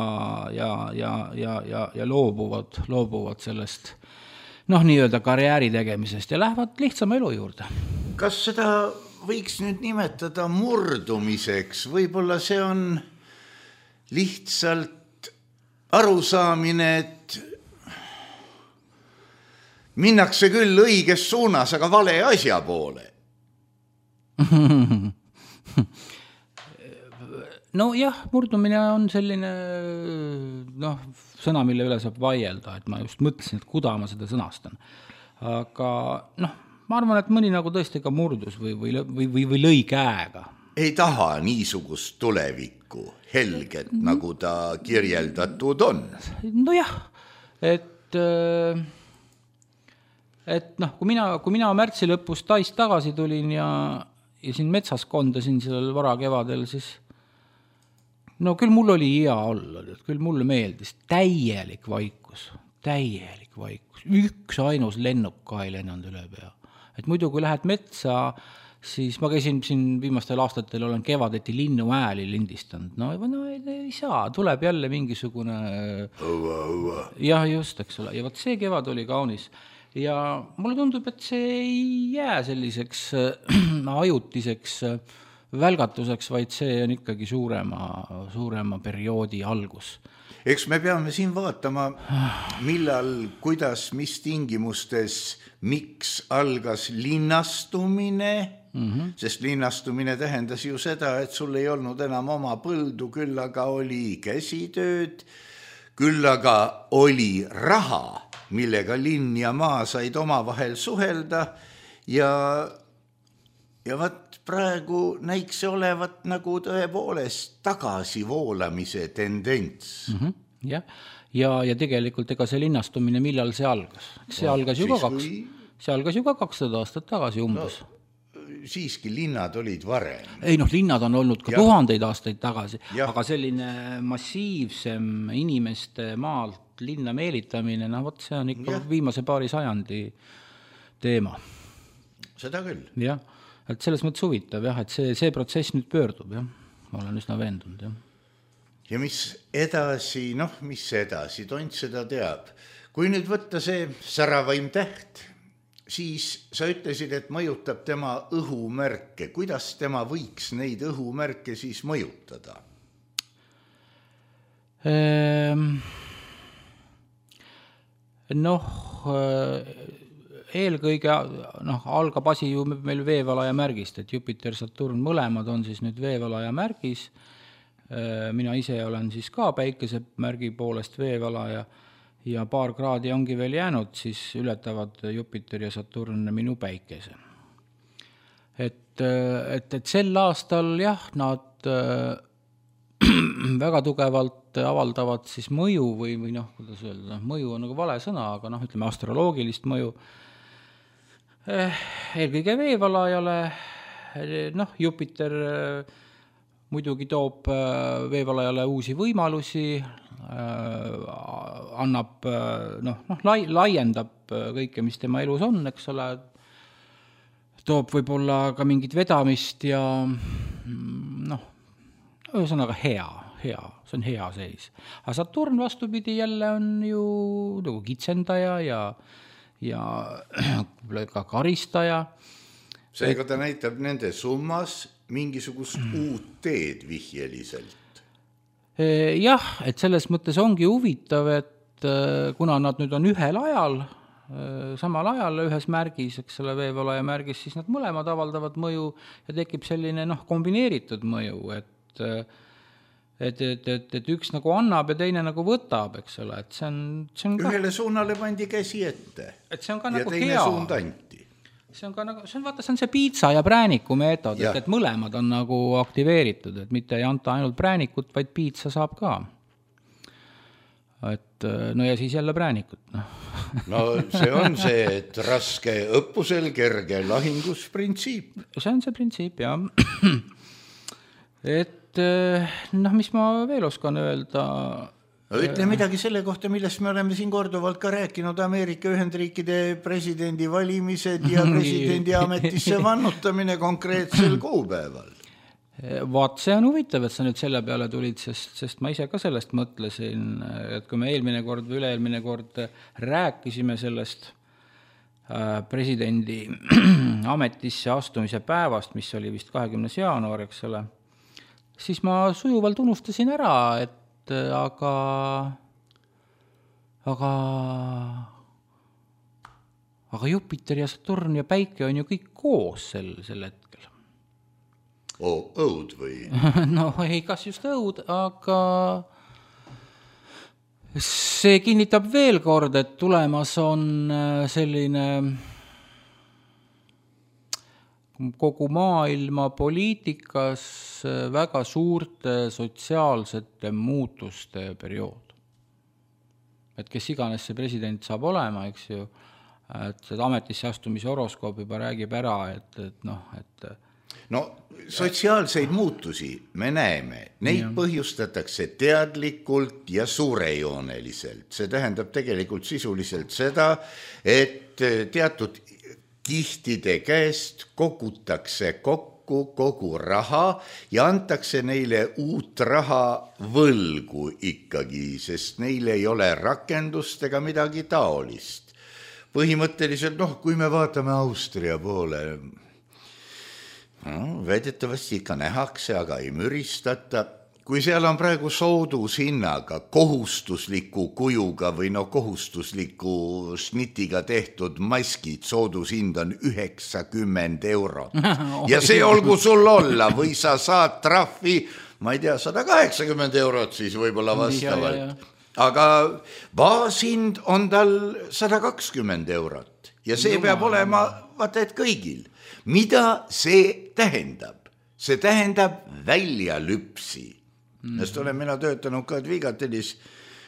loobuvad sellest nii-öelda karjääri tegemisest ja lähevad lihtsama elu juurde. Kas seda võiks nüüd nimetada murdumiseks? Võib-olla see on lihtsalt arusaamine, et minnakse küll õiges suunas, aga vale asja poole. Jah, murdumine on selline sõna, mille üle saab vaielda, et ma just mõtlesin, et kuda ma seda sõnastan. Aga ma arvan, et mõni tõesti ka murdus või lõi käega. Ei taha niisugust tulevikku helget, nagu ta kirjeldatud on. Nojah, et kui mina märtsi lõpus Tais tagasi tulin ja siin metsas kondasin sellel varakevadel, siis küll mul oli hea olla, küll mulle meeldis täielik vaikus, üks ainus lennuk ka ei lennanud üle pea. Et muidu, kui lähed metsa, siis ma käisin siin viimastel aastatel, olen kevadeti linnu ääli lindistanud. Ei saa, tuleb jälle mingisugune jah, just, eks ole. Ja see kevad oli kaunis. Ja mulle tundub, et see ei jää selliseks ajutiseks välgatuseks, vaid see on ikkagi suurema perioodi algus. Eks me peame siin vaatama, millal, kuidas, mis tingimustes, miks algas linnastumine, sest linnastumine tähendas ju seda, et sul ei olnud enam oma põldu, küll aga oli käsitööd, küll aga oli raha, millega linn ja maa said omavahel suhelda ja praegu näiks see olevat nagu tõepoolest tagasivoolamise tendents. ja tegelikult ega see linnastumine, millal see algas? See algas ju ka 200 aastat tagasi umbes. Siiski linnad olid varem. Ei linnad on olnud ka tuhandeid aastaid tagasi, aga selline massiivsem inimeste maalt linna meelitamine, võt see on ikka viimase paari sajandi teema. Seda küll. Jah, et selles mõttes huvitav, et see protsess nüüd pöördub, ma olen üsna veendunud, Ja mis edasi, Tont seda teab. Kui nüüd võtta see säravaim täht, siis sa ütlesid, et mõjutab tema õhumärke. Kuidas tema võiks neid õhumärke siis mõjutada? Eelkõige algab asi ju meil veevalaja märgist, et Jupiter, Saturn mõlemad on siis nüüd veevalaja märgis. Mina ise olen siis ka päikese märgi poolest veevalaja ja paar kraadi ongi veel jäänud, siis ületavad Jupiter ja Saturn minu päikese. Et sel aastal nad väga tugevalt avaldavad siis mõju või kuidas öelda, mõju on nagu vale sõna, aga ütleme astroloogilist mõju. Eelkõige veevalajale, Jupiter muidugi toob veevalajale uusi võimalusi, annab, laiendab kõike, mis tema elus on, eks ole, toob võib-olla ka mingit vedamist ja ühesõnaga hea, see on hea seis. Aga Saturn vastupidi jälle on ju nagu kitsendaja ja ka karistaja. Seega ta näitab nende summas mingisugust uut teed vihjeliselt. Jah, et selles mõttes ongi huvitav, et kuna nad nüüd on ühel ajal, samal ajal ühes märgis, eks selle veevalaja märgis, siis nad mõlemad avaldavad mõju ja tekib selline kombineeritud mõju, et üks nagu annab ja teine nagu võtab, eks ole, et see on ka... Ühele suunale pandi käsi ette et see on ka ja nagu teine hea. suund anti. See on see piitsa ja prääniku meetod, et mõlemad on nagu aktiveeritud, et mitte ei anta ainult präänikut, vaid piitsa saab ka. Et ja siis jälle präänikut. No see on see, et raske õppusel, kerge lahingus printsiip. See on see printsiip, jah. Et mis ma veel oskan öelda... Ütle midagi selle kohta, millest me oleme siin korduvalt ka rääkinud, Ameerika Ühendriikide presidendi valimised ja presidendi ametisse vannutamine konkreetsel kuupäeval. Vaat, see on huvitav, et sa nüüd selle peale tulid, sest ma ise ka sellest mõtlesin, et kui me eelmine kord või üle-eelmine kord rääkisime sellest presidendi ametisse astumise päevast, mis oli vist 20. jaanuar, eks ole, siis ma sujuvalt unustasin ära, et aga Jupiter ja Saturn ja Päike on ju kõik koos sel hetkel. Õud või? No ei, kas just õud, aga see kinnitab veel kord, et tulemas on selline kogu maailma poliitikas väga suurte sotsiaalsete muutuste periood. Et kes iganes see president saab olema, eks ju, et seda ametisse astumise horoskoop juba räägib ära, et No sotsiaalseid muutusi me näeme, neid põhjustatakse teadlikult ja suurejooneliselt. See tähendab tegelikult sisuliselt seda, et teatud kihtide käest kogutakse kokku kogu raha ja antakse neile uut raha võlgu ikkagi, sest neil ei ole rakendust ega midagi taolist. Põhimõtteliselt, kui me vaatame Austria poole, väidetavasti ikka nähakse, aga ei müristata. Kui seal on praegu soodushinnaga, kohustusliku kujuga või kohustusliku snitiga tehtud maskid, soodushind on 90 €. Ja see olgu sul olla või sa saad trahvi, ma ei tea, 180 € siis võib-olla vastavalt. Aga baashind on tal 120 € ja see peab olema, vaata et kõigil. Mida see tähendab? See tähendab väljalüpsi. Sest olen mina töötanud ka Dvigatelis,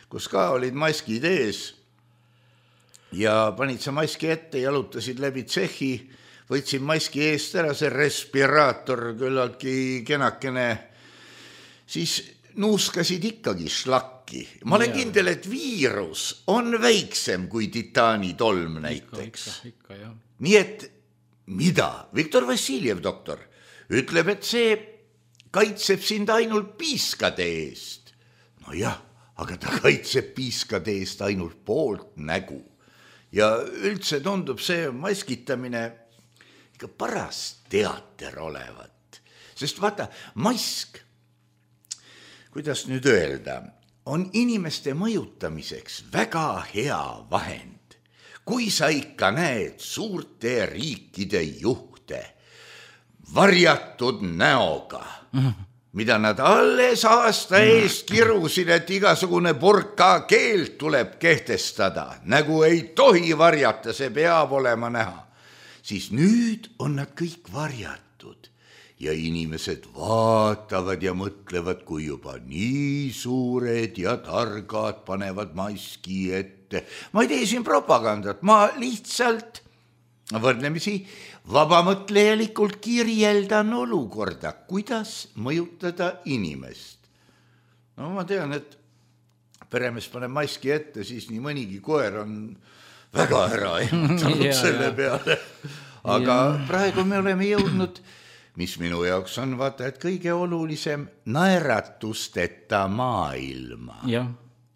kus ka olid maskid ees ja panid sa maski ette, jalutasid läbi tsehhi, võtsin maski eest ära, see respiraator küllaltki kenakene, siis nuuskasid ikkagi šlakki. Ma olen kindel, et viirus on väiksem kui titaanitolm näiteks. Ikka, jah. Nii et mida? Viktor Vassiljev, doktor, ütleb, et see kaitseb sind ainult piiskade eest. No jah, aga ta kaitseb piiskade eest ainult poolt nägu. Ja üldse tundub see maskitamine ikka paras teater olevat. Sest vaata, mask, kuidas nüüd öelda, on inimeste mõjutamiseks väga hea vahend. Kui sa ikka näed suurte riikide juhte varjatud näoga, mida nad alles aasta eest kirusid, et igasugune burka keeld tuleb kehtestada, nagu ei tohi varjata, see peab olema näha, siis nüüd on nad kõik varjatud ja inimesed vaatavad ja mõtlevad, kui juba nii suured ja targad panevad maski ette. Ma ei tee siin propagandat, ma lihtsalt võrdlemisi vabamõtlejalikult kirjeldan olukorda, kuidas mõjutada inimest. No ma tean, et peremees paneb maski ette, siis nii mõnigi koer on väga ära ehmatanud selle peale. Aga praegu me oleme jõudnud, mis minu jaoks on, vaata, et kõige olulisem naeratusteta maailma. Jah.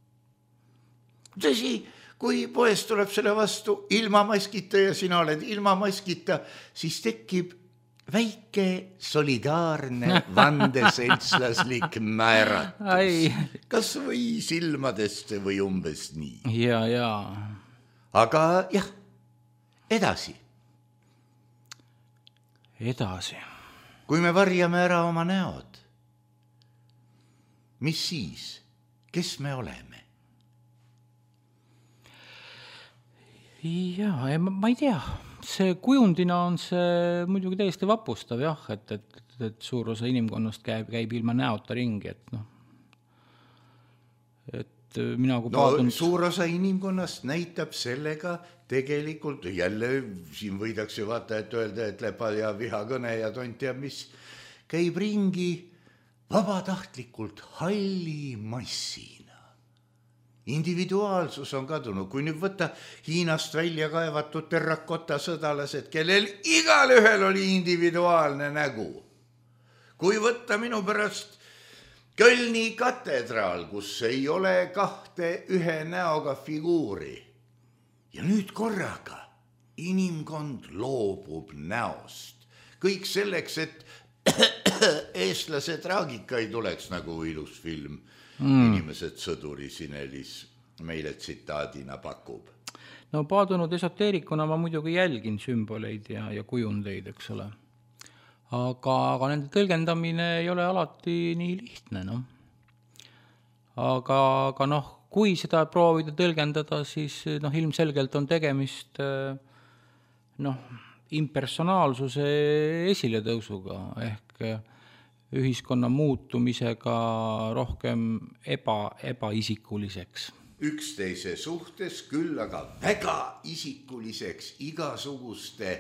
Tõsi, kui poest tuleb selle vastu ilma maskita ja sina oled ilma maskita, siis tekib väike solidaarne vandeseltslaslik naeratus. Kas või silmadest või umbes nii. Ja. Aga jah, edasi. Kui me varjame ära oma näod, mis siis? Kes me oleme? Jaa, ma ei tea, see kujundina on see muidugi täiesti vapustav, jah, et suur osa inimkonnast käib ilma näota ringi, et noh, et mina kui paadun... Suur osa inimkonnast näitab sellega tegelikult, jälle siin võidakse vaata, et öelda, et lepa ja vihakõne ja tont ja mis, käib ringi vabatahtlikult halli massina. Individuaalsus on kadunud, kui nüüd võtta Hiinast välja kaevatud terrakota sõdalased, kellel igal ühel oli individuaalne nägu. Kui võtta minu pärast Kölni katedraal, kus ei ole kahte ühe näoga figuuri. Ja nüüd korraga inimkond loobub näost. Kõik selleks, et eestlase traagika ei tuleks nagu ilus film. Inimesed sõduri Sinelis meile tsitaadina pakub. No paadunud esoteerikuna ma muidugi jälgin sümboleid ja kujundeid, eks ole. Aga nende tõlgendamine ei ole alati nii lihtne. No. Aga noh, kui seda proovida tõlgendada, siis noh, ilmselgelt on tegemist impersonaalsuse esiletõusuga ehk ühiskonna muutumisega rohkem ebaisikuliseks. Üksteise suhtes küll, aga väga isikuliseks igasuguste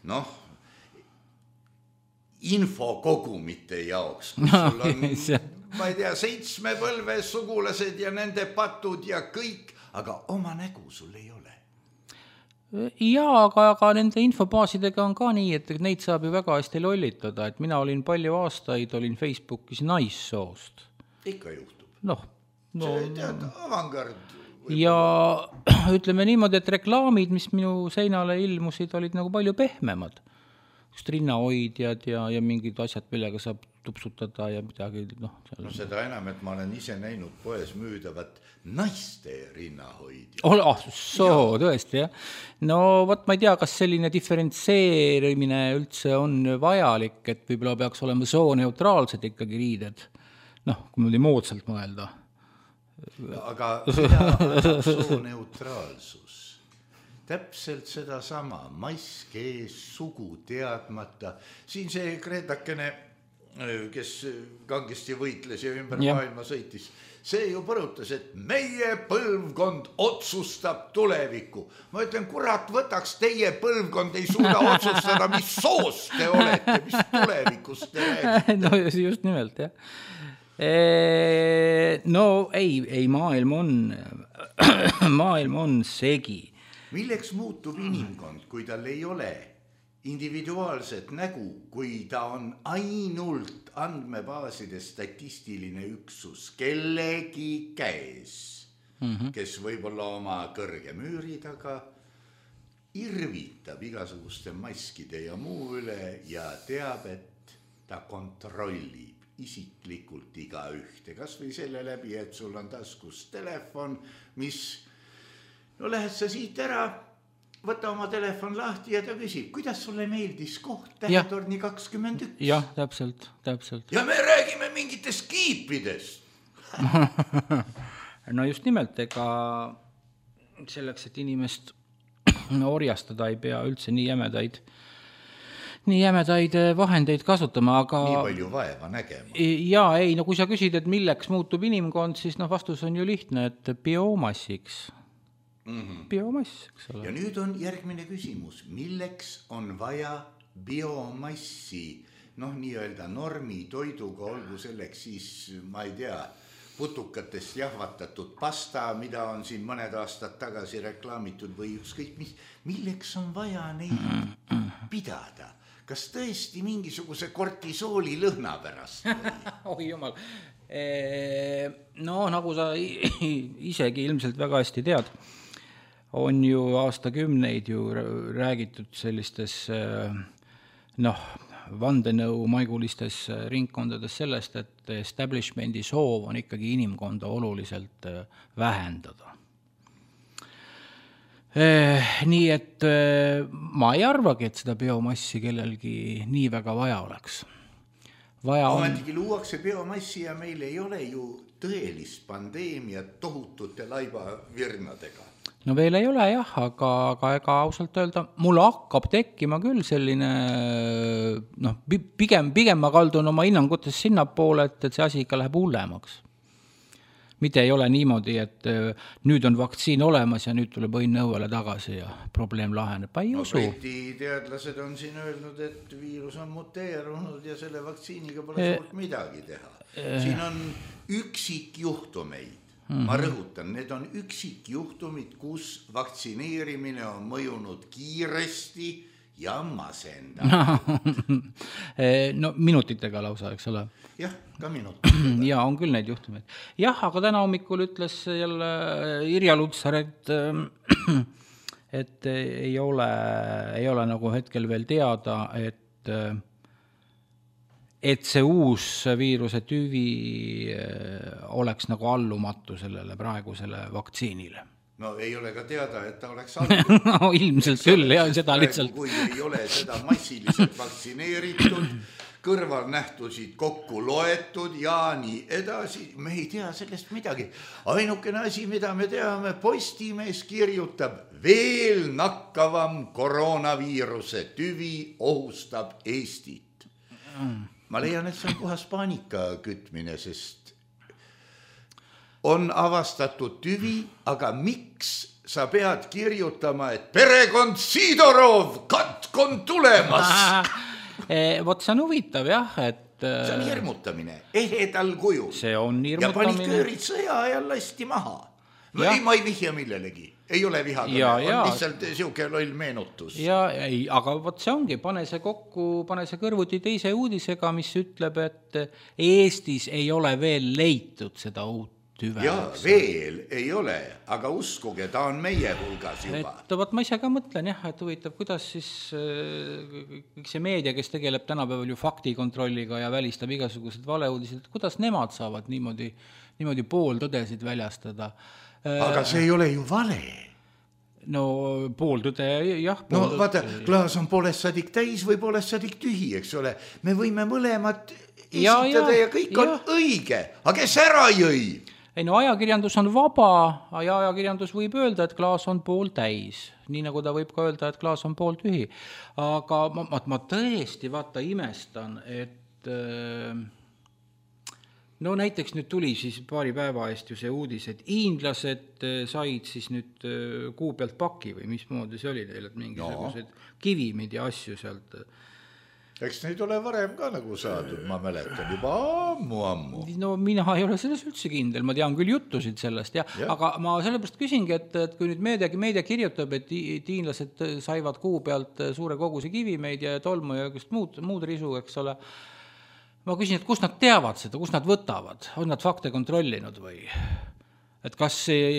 infokogumite jaoks. Sul on, ma ei tea, 7 põlve sugulased ja nende patud ja kõik, aga oma nägu sul ei ole. Jaa, aga nende infobaasidega on ka nii, et neid saab ju väga hästi lollitada, et mina olin palju aastaid, olin Facebookis naissoost. Ikka juhtub. See tead, avangard. Ja ütleme niimoodi, et reklaamid, mis minu seinale ilmusid, olid nagu palju pehmemad. Rinnahoidjad ja mingid asjad, millega saab tupsutada ja midagi. Seda enam, et ma olen ise näinud poes müüdavat naiste rinnahoidjad. Tõesti, jah. No võt ma ei tea, kas selline diferentseerimine üldse on vajalik, et võib-olla peaks olema sooneutraalsed ikkagi riided. Kui mõni moodsalt mõelda. Aga mida sooneutraalsus? Täpselt seda sama, mask ees, sugu teadmata. Siin see Kreetakene kes kangesti võitles ja ümber maailma sõitis, see ju põrutas, et meie põlvkond otsustab tulevikku. Ma ütlen, kurat, võtaks teie põlvkond, ei suuda otsustada, mis soost te olete, mis tulevikust te räägite. No just nimelt, jah. No ei, maailm on segi. Milleks muutub inimkond, kui tal ei ole individuaalset nägu, kui ta on ainult andmebaaside statistiline üksus kellegi käes, kes võib-olla oma kõrge müüri taga irvitab igasuguste maskide ja muu üle ja teab, et ta kontrollib isiklikult iga ühte, kas või selle läbi, et sul on taskus telefon, mis, no lähed sa siit ära, võta oma telefon lahti ja ta küsib, kuidas sulle meeldis koht Tähetorni 21? Jah, täpselt. Ja me räägime mingitest kiipidest. No just nimelt, ega selleks, et inimest orjastada ei pea üldse nii jämedaid vahendeid kasutama, aga... Nii palju vaeva nägema. Jaa, ei, no kui sa küsid, et milleks muutub inimkond, siis vastus on ju lihtne, et biomassiks. Biomass, eks ole. Ja nüüd on järgmine küsimus, milleks on vaja biomassi, nii-öelda normi toiduga, olgu selleks siis, ma ei tea, putukatest jahvatatud pasta, mida on siin mõned aastad tagasi reklaamitud või ükskõik mis, milleks on vaja neid pidada? Kas tõesti mingisuguse kortisooli lõhna pärast? Oi jumal. No nagu sa isegi ilmselt väga hästi tead, on ju aastakümneid ju räägitud sellistes vandenõu maigulistes ringkondades sellest, et establishmendi soov on ikkagi inimkonda oluliselt vähendada. Nii et ma ei arvagi, et seda biomassi kellelgi nii väga vaja oleks. Ometigi luuakse biomassi ja meil ei ole ju tõelist pandeemiat tohutute laibavirnadega. No veel ei ole jah, aga ega ausalt öelda, mul hakkab tekkima küll selline, pigem ma kaldun oma hinnangutes sinnapoole, et see asi ikka läheb hullemaks. Mitte ei ole niimoodi, et nüüd on vaktsiin olemas ja nüüd tuleb õnn õuele tagasi ja probleem laheneb. Ei usu. Briti teadlased on siin öelnud, et viirus on muteerunud ja selle vaktsiiniga pole suurt midagi teha. Siin on üksikjuhtumeid. Ma rõhutan, need on üksikjuhtumid, kus vaktsineerimine on mõjunud kiiresti ja masenda. No minutitega lausa, eks ole. Jah, ka minutitega. Ja on küll neid juhtumeid. Jah, aga täna hommikul ütles jälle Irja Lutsar, et ei ole nagu hetkel veel teada, et see uus viiruse tüvi oleks nagu allumatu sellele praegusele vaktsiinile. No ei ole ka teada, et ta oleks allumatu. No ilmselt küll, ja seda lihtsalt. Kui ei ole seda massiliselt vaktsineeritud, kõrvalnähtusid kokku loetud ja nii edasi, me ei tea sellest midagi. Ainukene asi, mida me teame, Postimees kirjutab, veel nakkavam koroonaviiruse tüvi ohustab Eestit. Ma leian, et see on puhas paanika kütmine, sest on avastatud tüvi, aga miks sa pead kirjutama, et perekond Sidorov, katk on tulemas? Vot see on huvitav, jah, et... See on hirmutamine, ehedal kujul. See on hirmutamine. Ja paniköörid sõja ajal lasti maha. Ma ei vihja millelegi. Ei ole vihakõne, on lihtsalt siuke loll meenutus. Aga vot see ongi, pane see kokku, pane see kõrvuti teise uudisega, mis ütleb, et Eestis ei ole veel leitud seda uut tüve. Ja veel ei ole, aga uskuge, ta on meie hulgas juba. Et vot ma ise ka mõtlen, jah, et huvitav, kuidas siis kõik see meedia, kes tegeleb tänapäeval ju faktikontrolliga ja välistab igasugused valeuudised, et kuidas nemad saavad niimoodi pooltõdesid väljastada. Aga see ei ole ju vale. No pooltõde, jah. No vaata, klaas on poolest sadik täis või poolest sadik tühi, eks ole. Me võime mõlemad esitada ja kõik on õige. Aga kes ära jõi? Ei no ajakirjandus on vaba ja ajakirjandus võib öelda, et klaas on pool täis. Nii nagu ta võib ka öelda, et klaas on pool tühi. Aga ma tõesti vaata imestan, et et no näiteks nüüd tuli siis paari päeva eest ju see uudis, et hiinlased said siis nüüd kuu pealt paki või mismoodi see oli teil, et mingisugused kivimid ja asju sealt. Eks neid ole varem ka nagu saadud, ma mäletan juba ammu. No mina ei ole selles üldse kindel, ma tean küll juttusid sellest, aga ma sellepärast küsingi, et kui nüüd meedia kirjutab, et hiinlased saivad kuu pealt suure koguse kivimeid ja tolmu ja muud risu, eks ole, ma küsin, et kust nad teavad seda, kust nad võtavad, on nad fakte kontrollinud või? Et kas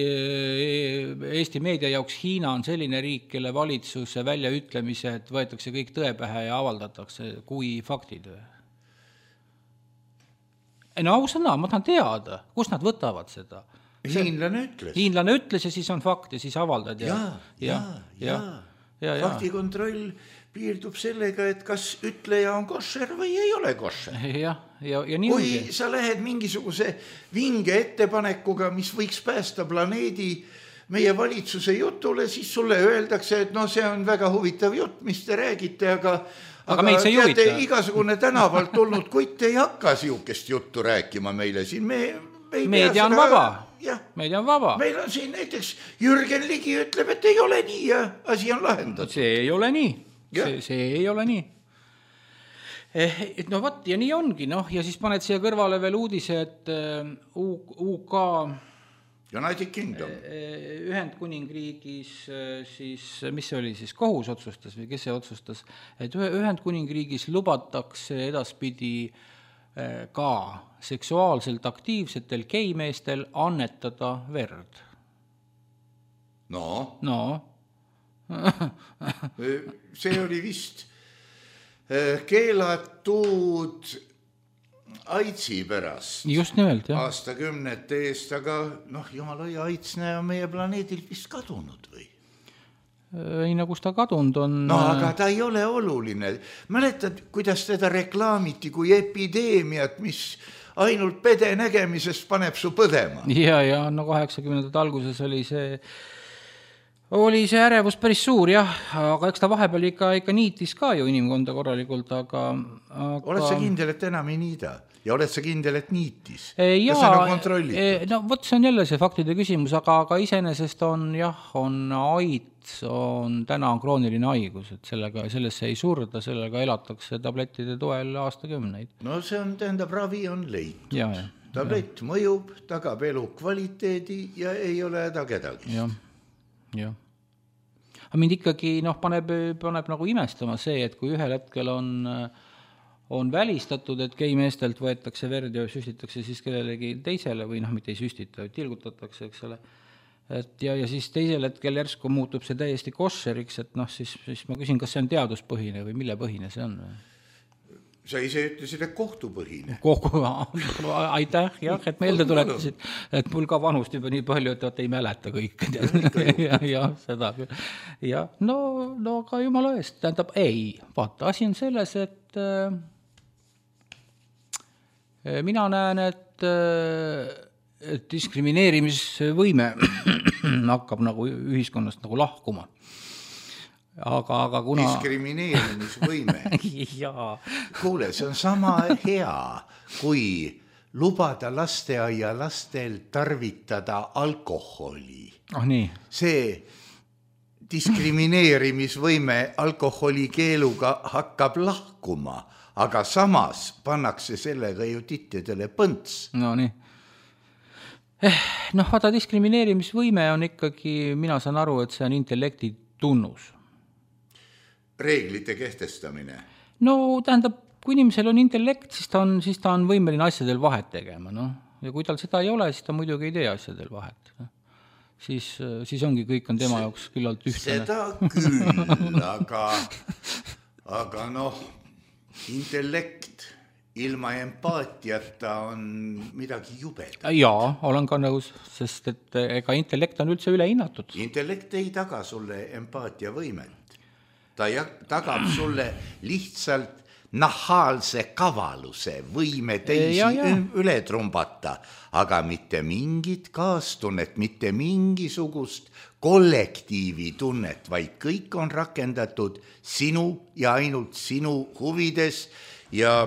Eesti meedia jaoks Hiina on selline riik, kelle valitsuse väljaütlemise, et võetakse kõik tõe pähe ja avaldatakse kui faktid? No ausõna, ma tahan teada, kust nad võtavad seda. Hiinlane ütles ja siis on fakt ja siis avaldad. Faktikontroll piirdub sellega, et kas ütleja on košer või ei ole košer. Ja kui sa lähed mingisuguse vinge ettepanekuga, mis võiks päästa planeedi meie valitsuse jutule, siis sulle öeldakse, et no see on väga huvitav jutt, mis te räägite, aga meid see teate, igasugune tänavalt tulnud kutt ei hakka siukest juttu rääkima meile siin. Meedia on vaba. Meedia on vaba. Meil on siin näiteks Jürgen Ligi ütleb, et ei ole nii ja asi on lahendatud. See ei ole nii. See ei ole nii. No võt, ja nii ongi, ja siis paned siia kõrvale veel uudise, et UK United Kingdom Ühendkuningriigis siis, mis see oli siis, kohus otsustas või kes see otsustas, et Ühendkuningriigis lubatakse edaspidi ka seksuaalselt aktiivsetel geimeestel annetada verd. See oli vist keelatud AIDSi pärast. Just nimelt, jah. Aastakümnete eest, aga jumal hoia, AIDS on meie planeedilt vist kadunud või? Ei, kus ta kadunud on. Aga ta ei ole oluline. Mäletad, kuidas teda reklaamiti kui epideemiat, mis ainult pede nägemisest paneb su põdema? Ja 80. alguses oli see ärevus päris suur, aga eks ta vahepeal ikka niitis ka ju inimkonda korralikult, aga... Oled sa kindel, et enam ei niida? Ja oled sa kindel, et niitis? Kas see on kontrollitud? Võt, see on jälle see faktide küsimus, aga iseenesest on AIDS, täna on krooniline haigus, et sellesse ei surda, sellega elatakse tablettide toel aastakümneid. See on, tähendab, ravi on leitud. Tablett mõjub, tagab elu kvaliteedi ja ei ole häda kedagi. Jah. Aga mind ikkagi paneb nagu imestama see, et kui ühel hetkel on välistatud, et geimeestelt võetakse verd ja süstitakse siis kellelegi teisele või mitte ei süstita, tilgutatakse, eks ole. Ja siis teisel hetkel järsku muutub see täiesti košeriks, et siis ma küsin, kas see on teaduspõhine või mille põhine see on? Sa ise ütlesid, et kohtupõhine. Aitäh, et meelde tuletasid, et mul ka vanust juba nii palju, et ei mäleta kõik. Seda küll. Aga jumala eest, tähendab, vaata, asi on selles, et mina näen, et diskrimineerimisvõime hakkab nagu ühiskonnast nagu lahkuma. Aga kuna... Diskrimineerimisvõime. Kuule, see on sama hea, kui lubada lasteaia lastel tarvitada alkoholi. Nii. See diskrimineerimisvõime alkoholikeeluga hakkab lahkuma, aga samas pannakse sellega ju tittedele põnts. Nii. Vaata, diskrimineerimisvõime on ikkagi, mina saan aru, et see on intellekti tunnus. Reeglite kehtestamine. Tähendab, kui inimesel on intellekt, siis ta on võimeline asjadel vahet tegema. Ja kui tal seda ei ole, siis ta muidugi ei tee asjadel vahet. Siis ongi, kõik on tema jaoks küllalt ühtsene. Seda küll, aga intellekt ilma empaatiata on midagi jubeda. Jaa, olen ka nõus, sest et ega intellekt on üldse ülehinnatud. Intellekt ei taga sulle empaatia võimet. Ta tagab sulle lihtsalt nahaalse kavaluse võime teisi üle trumbata, aga mitte mingit kaastunnet, mitte mingisugust kollektiivi tunnet, vaid kõik on rakendatud sinu ja ainult sinu huvides ja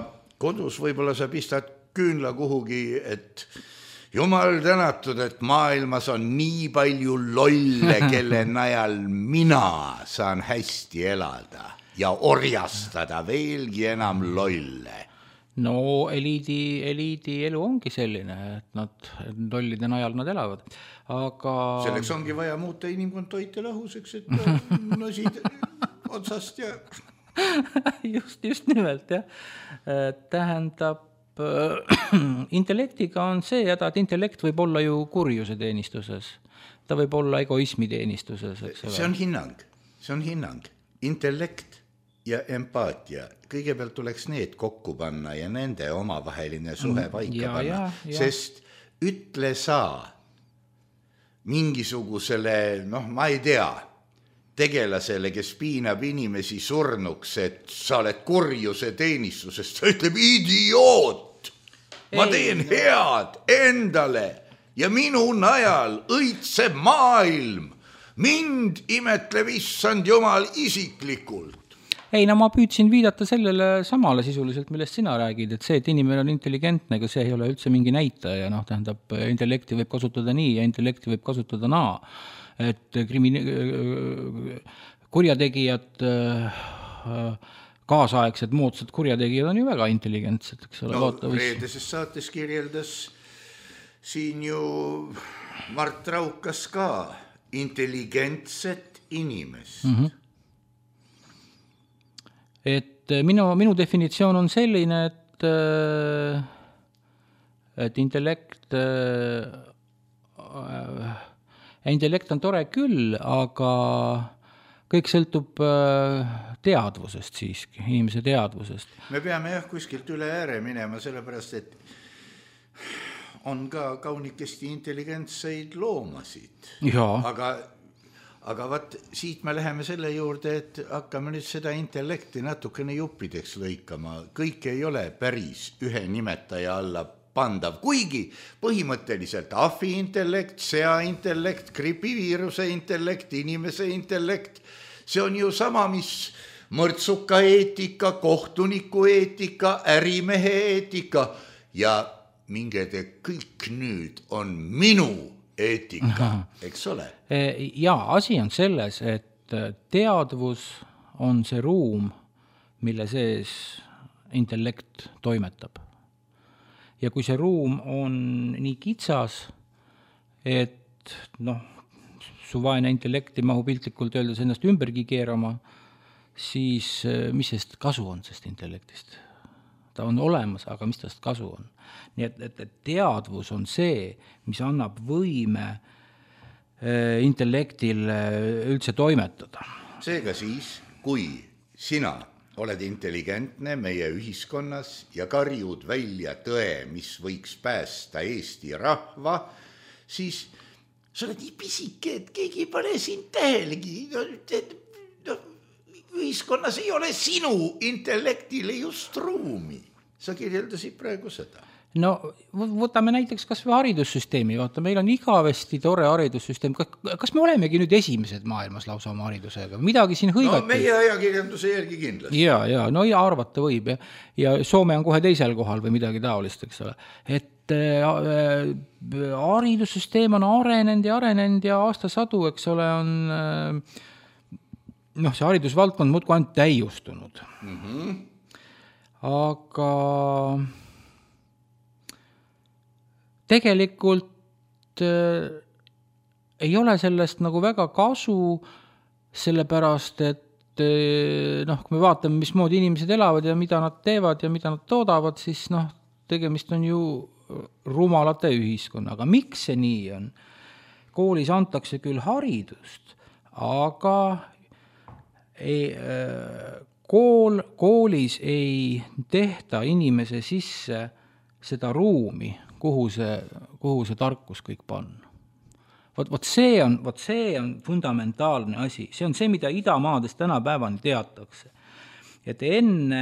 kodus võib-olla sa pistad küünla kuhugi, et jumal tänatud, et maailmas on nii palju lolle, kelle najal mina saan hästi elada ja orjastada veelgi enam lolle. No eliidi elu ongi selline, et nad lollide najal nad elavad, aga selleks ongi vaja muuta inimkond toite lahuseks, et nosid otsast ja just nimelt, jah. Tähendab, intellektiga on see häda, et intellekt võib olla ju kurjuse teenistuses. Ta võib olla egoismi teenistuses, eks ole. See on hinnang. Intellekt ja empaatia. Kõigepealt tuleks need kokku panna ja nende omavaheline suhe paika panna. Sest ütle sa mingisugusele, ma ei tea, tegelasele, kes piinab inimesi surnuks, et sa oled kurjuse teenistusest, ta ütleb, idioot, ma teen head endale ja minu najal õitseb maailm, mind imetleb issand jumal isiklikult. Ei, ma püüdsin viidata sellele samale sisuliselt, millest sina räägid, et see, et inimene on intelligentne, aga see ei ole üldse mingi näitaja, tähendab, intellekti võib kasutada nii ja intellekti võib kasutada naa. Et kurjategijad, kaasaegsed moodsad kurjategijad on ju väga intelligentsed, eks ole. Reedeses saates kirjeldas siin ju Mart Raukas ka intelligentset inimest. Et minu definitsioon on selline, et intellekt on tore küll, aga kõik sõltub teadvusest siiski, inimese teadvusest. Me peame kuskilt üle ääre minema, sellepärast, et on ka kaunikesti intelligentseid loomasid. Aga vaat siit me läheme selle juurde, et hakkame nüüd seda intellekti natukene juppideks lõikama. Kõik ei ole päris ühe nimetaja alla pandav, kuigi põhimõtteliselt ahvi intellekt, sea intellekt, gripiviiruse intellekt, inimese intellekt, see on ju sama, mis mõrtsuka eetika, kohtuniku eetika, ärimehe eetika ja minge te kõik nüüd on minu eetika, eks ole? Jaa, asi on selles, et teadvus on see ruum, mille sees intellekt toimetab. Ja kui see ruum on nii kitsas, et su vaene intellekt ei mahu piltlikult öeldes ennast ümbergi keerama, siis mis sest kasu on sest intellektist? Ta on olemas, aga mis tast kasu on? Nii et teadvus on see, mis annab võime intellektil üldse toimetada. Seega siis, kui sina oled intelligentne meie ühiskonnas ja karjud välja tõe, mis võiks päästa Eesti rahva, siis sa oled nii pisike, et keegi ei pane sind tähelegi. Ühiskonnas ei ole sinu intellektile just ruumi. Sa kirjeldasid praegu seda. No võtame näiteks kas või haridussüsteemi, vaata, meil on igavesti tore haridussüsteem, kas me olemegi nüüd esimesed maailmas lausa oma haridusega, midagi siin hõigati? No meie ajakirjanduse järgi kindlasti. Ja arvata võib, ja Soome on kohe teisel kohal või midagi taolist, eks ole. Et haridussüsteem on arenenud ja aastasadu, eks ole, on see haridusvaldkond muudkui ainult täiustunud. Aga tegelikult ei ole sellest nagu väga kasu, sellepärast, et kui me vaatame, mismoodi inimesed elavad ja mida nad teevad ja mida nad toodavad, siis tegemist on ju rumalate ühiskonnaga. Miks see nii on? Koolis antakse küll haridust, aga koolis ei tehta inimese sisse seda ruumi, kuhu see tarkus kõik panna. Vot see on fundamentaalne asi. See on see, mida idamaades tänapäevani teatakse. Et enne,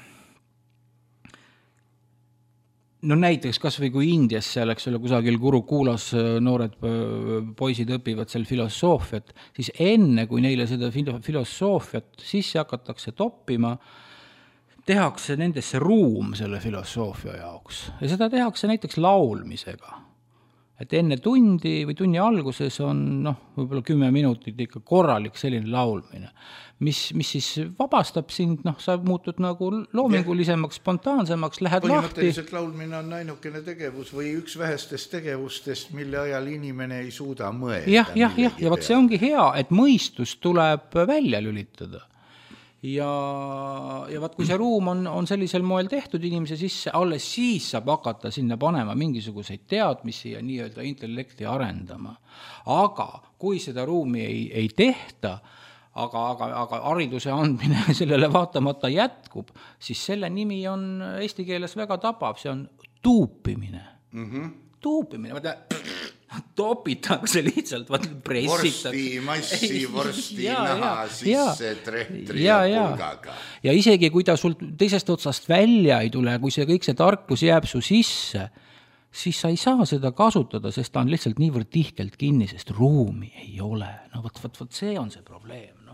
näiteks kas või kui Indias seal, eks ole, kusagil Gurukulas noored poisid õpivad seal filosoofiat, siis enne, kui neile seda filosoofiat sisse hakatakse toppima, tehakse nendesse ruum selle filosoofia jaoks ja seda tehakse näiteks laulmisega. Et enne tundi või tunni alguses on võib-olla 10 minutit ikka korralik selline laulmine, mis siis vabastab sind, sa muutud nagu loomingulisemaks, spontaansemaks, lähed lahti. Põhimõtteliselt laulmine on ainukene tegevus või üks vähestest tegevustest, mille ajal inimene ei suuda mõelda. Ja võt see ongi hea, et mõistus tuleb välja lülitada. Ja vaat kui see ruum on sellisel moel tehtud inimese sisse, alles siis saab hakata sinna panema mingisuguseid teadmisi ja nii-öelda intellekti arendama. Aga kui seda ruumi ei tehta, aga hariduse andmine sellele vaatamata jätkub, siis selle nimi on eesti keeles väga tabav, see on tuupimine. Tuupimine, topitakse lihtsalt, pressitakse. Vorsti naha sisse trehtri ja pulgaga. Ja isegi kui ta sul teisest otsast välja ei tule, kui see kõik see tarkus jääb su sisse, siis sa ei saa seda kasutada, sest ta on lihtsalt niivõrd tihkelt kinni, sest ruumi ei ole. Võt see on see probleem.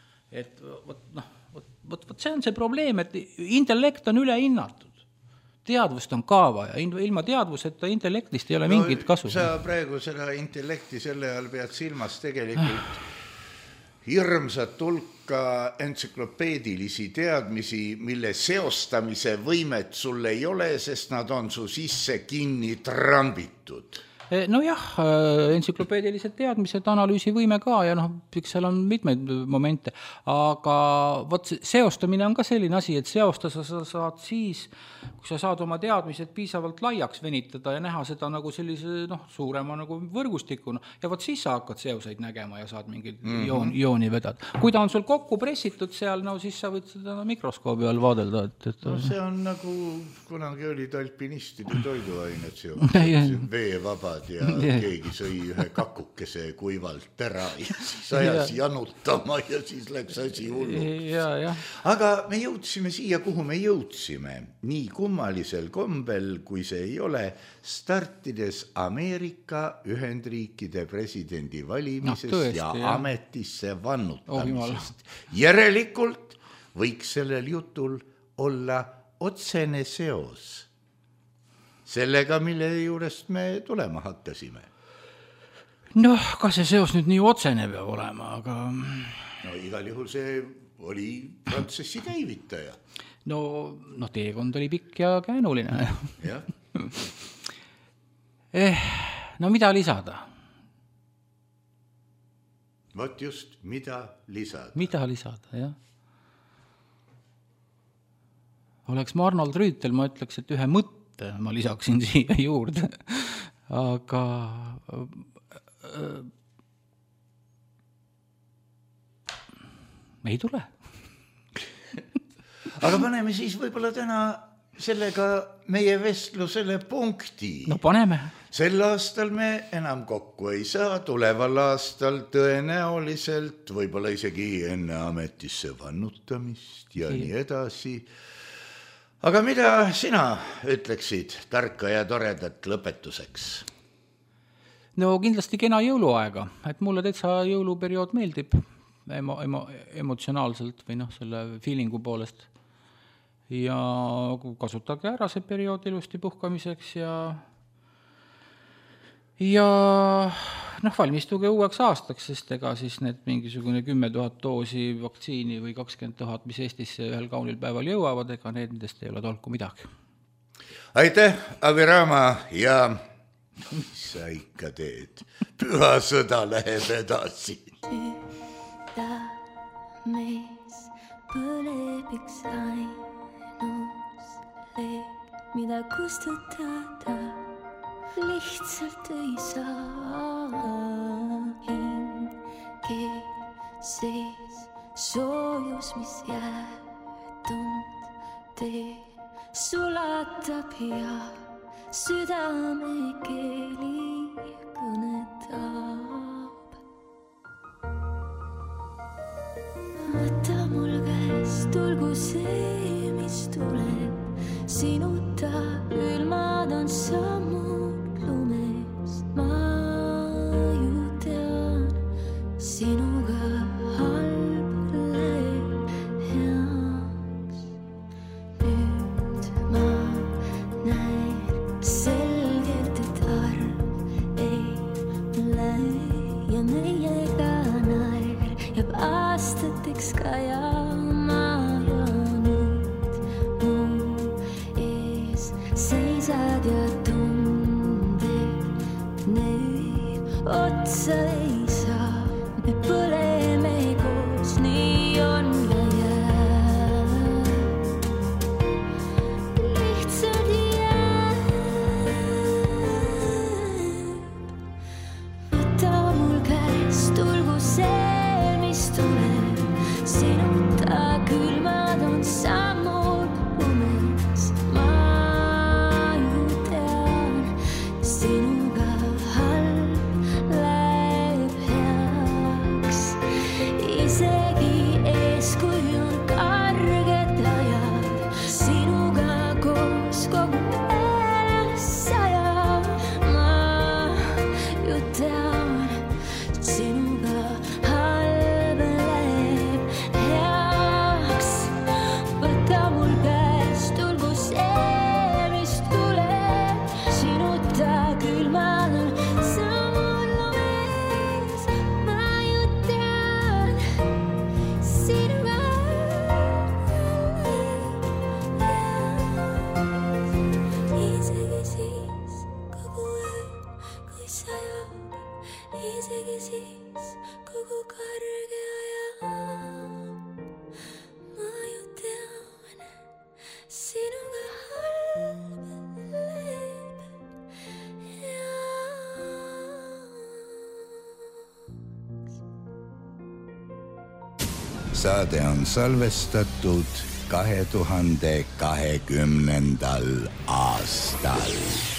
See on see probleem, et intellekt on ülehinnatud. Teadvust on kaava ja ilma teadvuseta intellektist ei ole mingit kasu. Sa praegu seda intellekti selle ajal pead silmas tegelikult hirmsat hulka entsüklopeedilisi teadmisi, mille seostamise võimet sul ei ole, sest nad on su sisse kinni trambitud. Entsüklopeedilised teadmised, analüüsivõime ka ja seal on mitmeid momente, aga seostamine on ka selline asi, et seostada sa saad siis, kui sa saad oma teadmised piisavalt laiaks venitada ja näha seda nagu sellise suurema nagu võrgustikuna ja siis sa hakkad seoseid nägema ja saad mingid jooni vedada. Kui ta on sul kokku pressitud seal, siis sa võid seda mikroskoobi all vaadelda. See on nagu kunagi olid alpinistide toiduained seotud, veevabad ja keegi sõi ühe kakukese kuivalt ära ja siis ajas janutama ja siis läks asi hullu. Aga me jõudsime siia, kuhu me jõudsime. Nii kummalisel kombel, kui see ei ole, startides Ameerika Ühendriikide presidendi valimisest ja ametisse vannutamisest. Järelikult võiks sellel jutul olla otsene seos sellega, mille juurest me tulema hakkasime. Kas see seos nüüd nii otsene peab olema, aga... Igal juhul see oli protsessi käivitaja. Teekond oli pikk ja käänuline. Jah. Mida lisada? Vot just, mida lisada? Mida lisada, jah. Oleks ma Arnold Rüütel, ma ütleks, et ühe mõtte ma lisaksin siia juurde, aga ei tule. Aga paneme siis võib-olla täna sellega meie vestlusele punkti. Paneme. Sel aastal me enam kokku ei saa, tuleval aastal tõenäoliselt, võib-olla isegi enne ametisse vannutamist ja nii edasi. Aga mida sina ütleksid tarka ja toredat lõpetuseks? Kindlasti kena jõuluaega, et mulle täitsa jõuluperiood meeldib emotsionaalselt või selle feelingu poolest. Ja kasutage ära see periood ilusti puhkamiseks ja valmistuge uueks aastaks, sest ega siis need mingisugune 10 000 doosi vaktsiini või 20 000, mis Eestisse ühel kaunil päeval jõuavad, ega nendest ei ole tolku midagi. Aitäh, Avirama, ja mis sa ikka teed? Püha sõda läheb edasi. Süda mees põleb üks ainus leek, mida kustutada lihtsalt ei saa. Hinge sees soojus, mis jäätund tee sulatab ja südame keeli kõnetab. Võta mul käest, tulgu see, mis tuleb, sinuta ülmad on sammud lumest. Ma ju tean, sinuga halb läheb heaks. Saade on salvestatud 2020. aastal.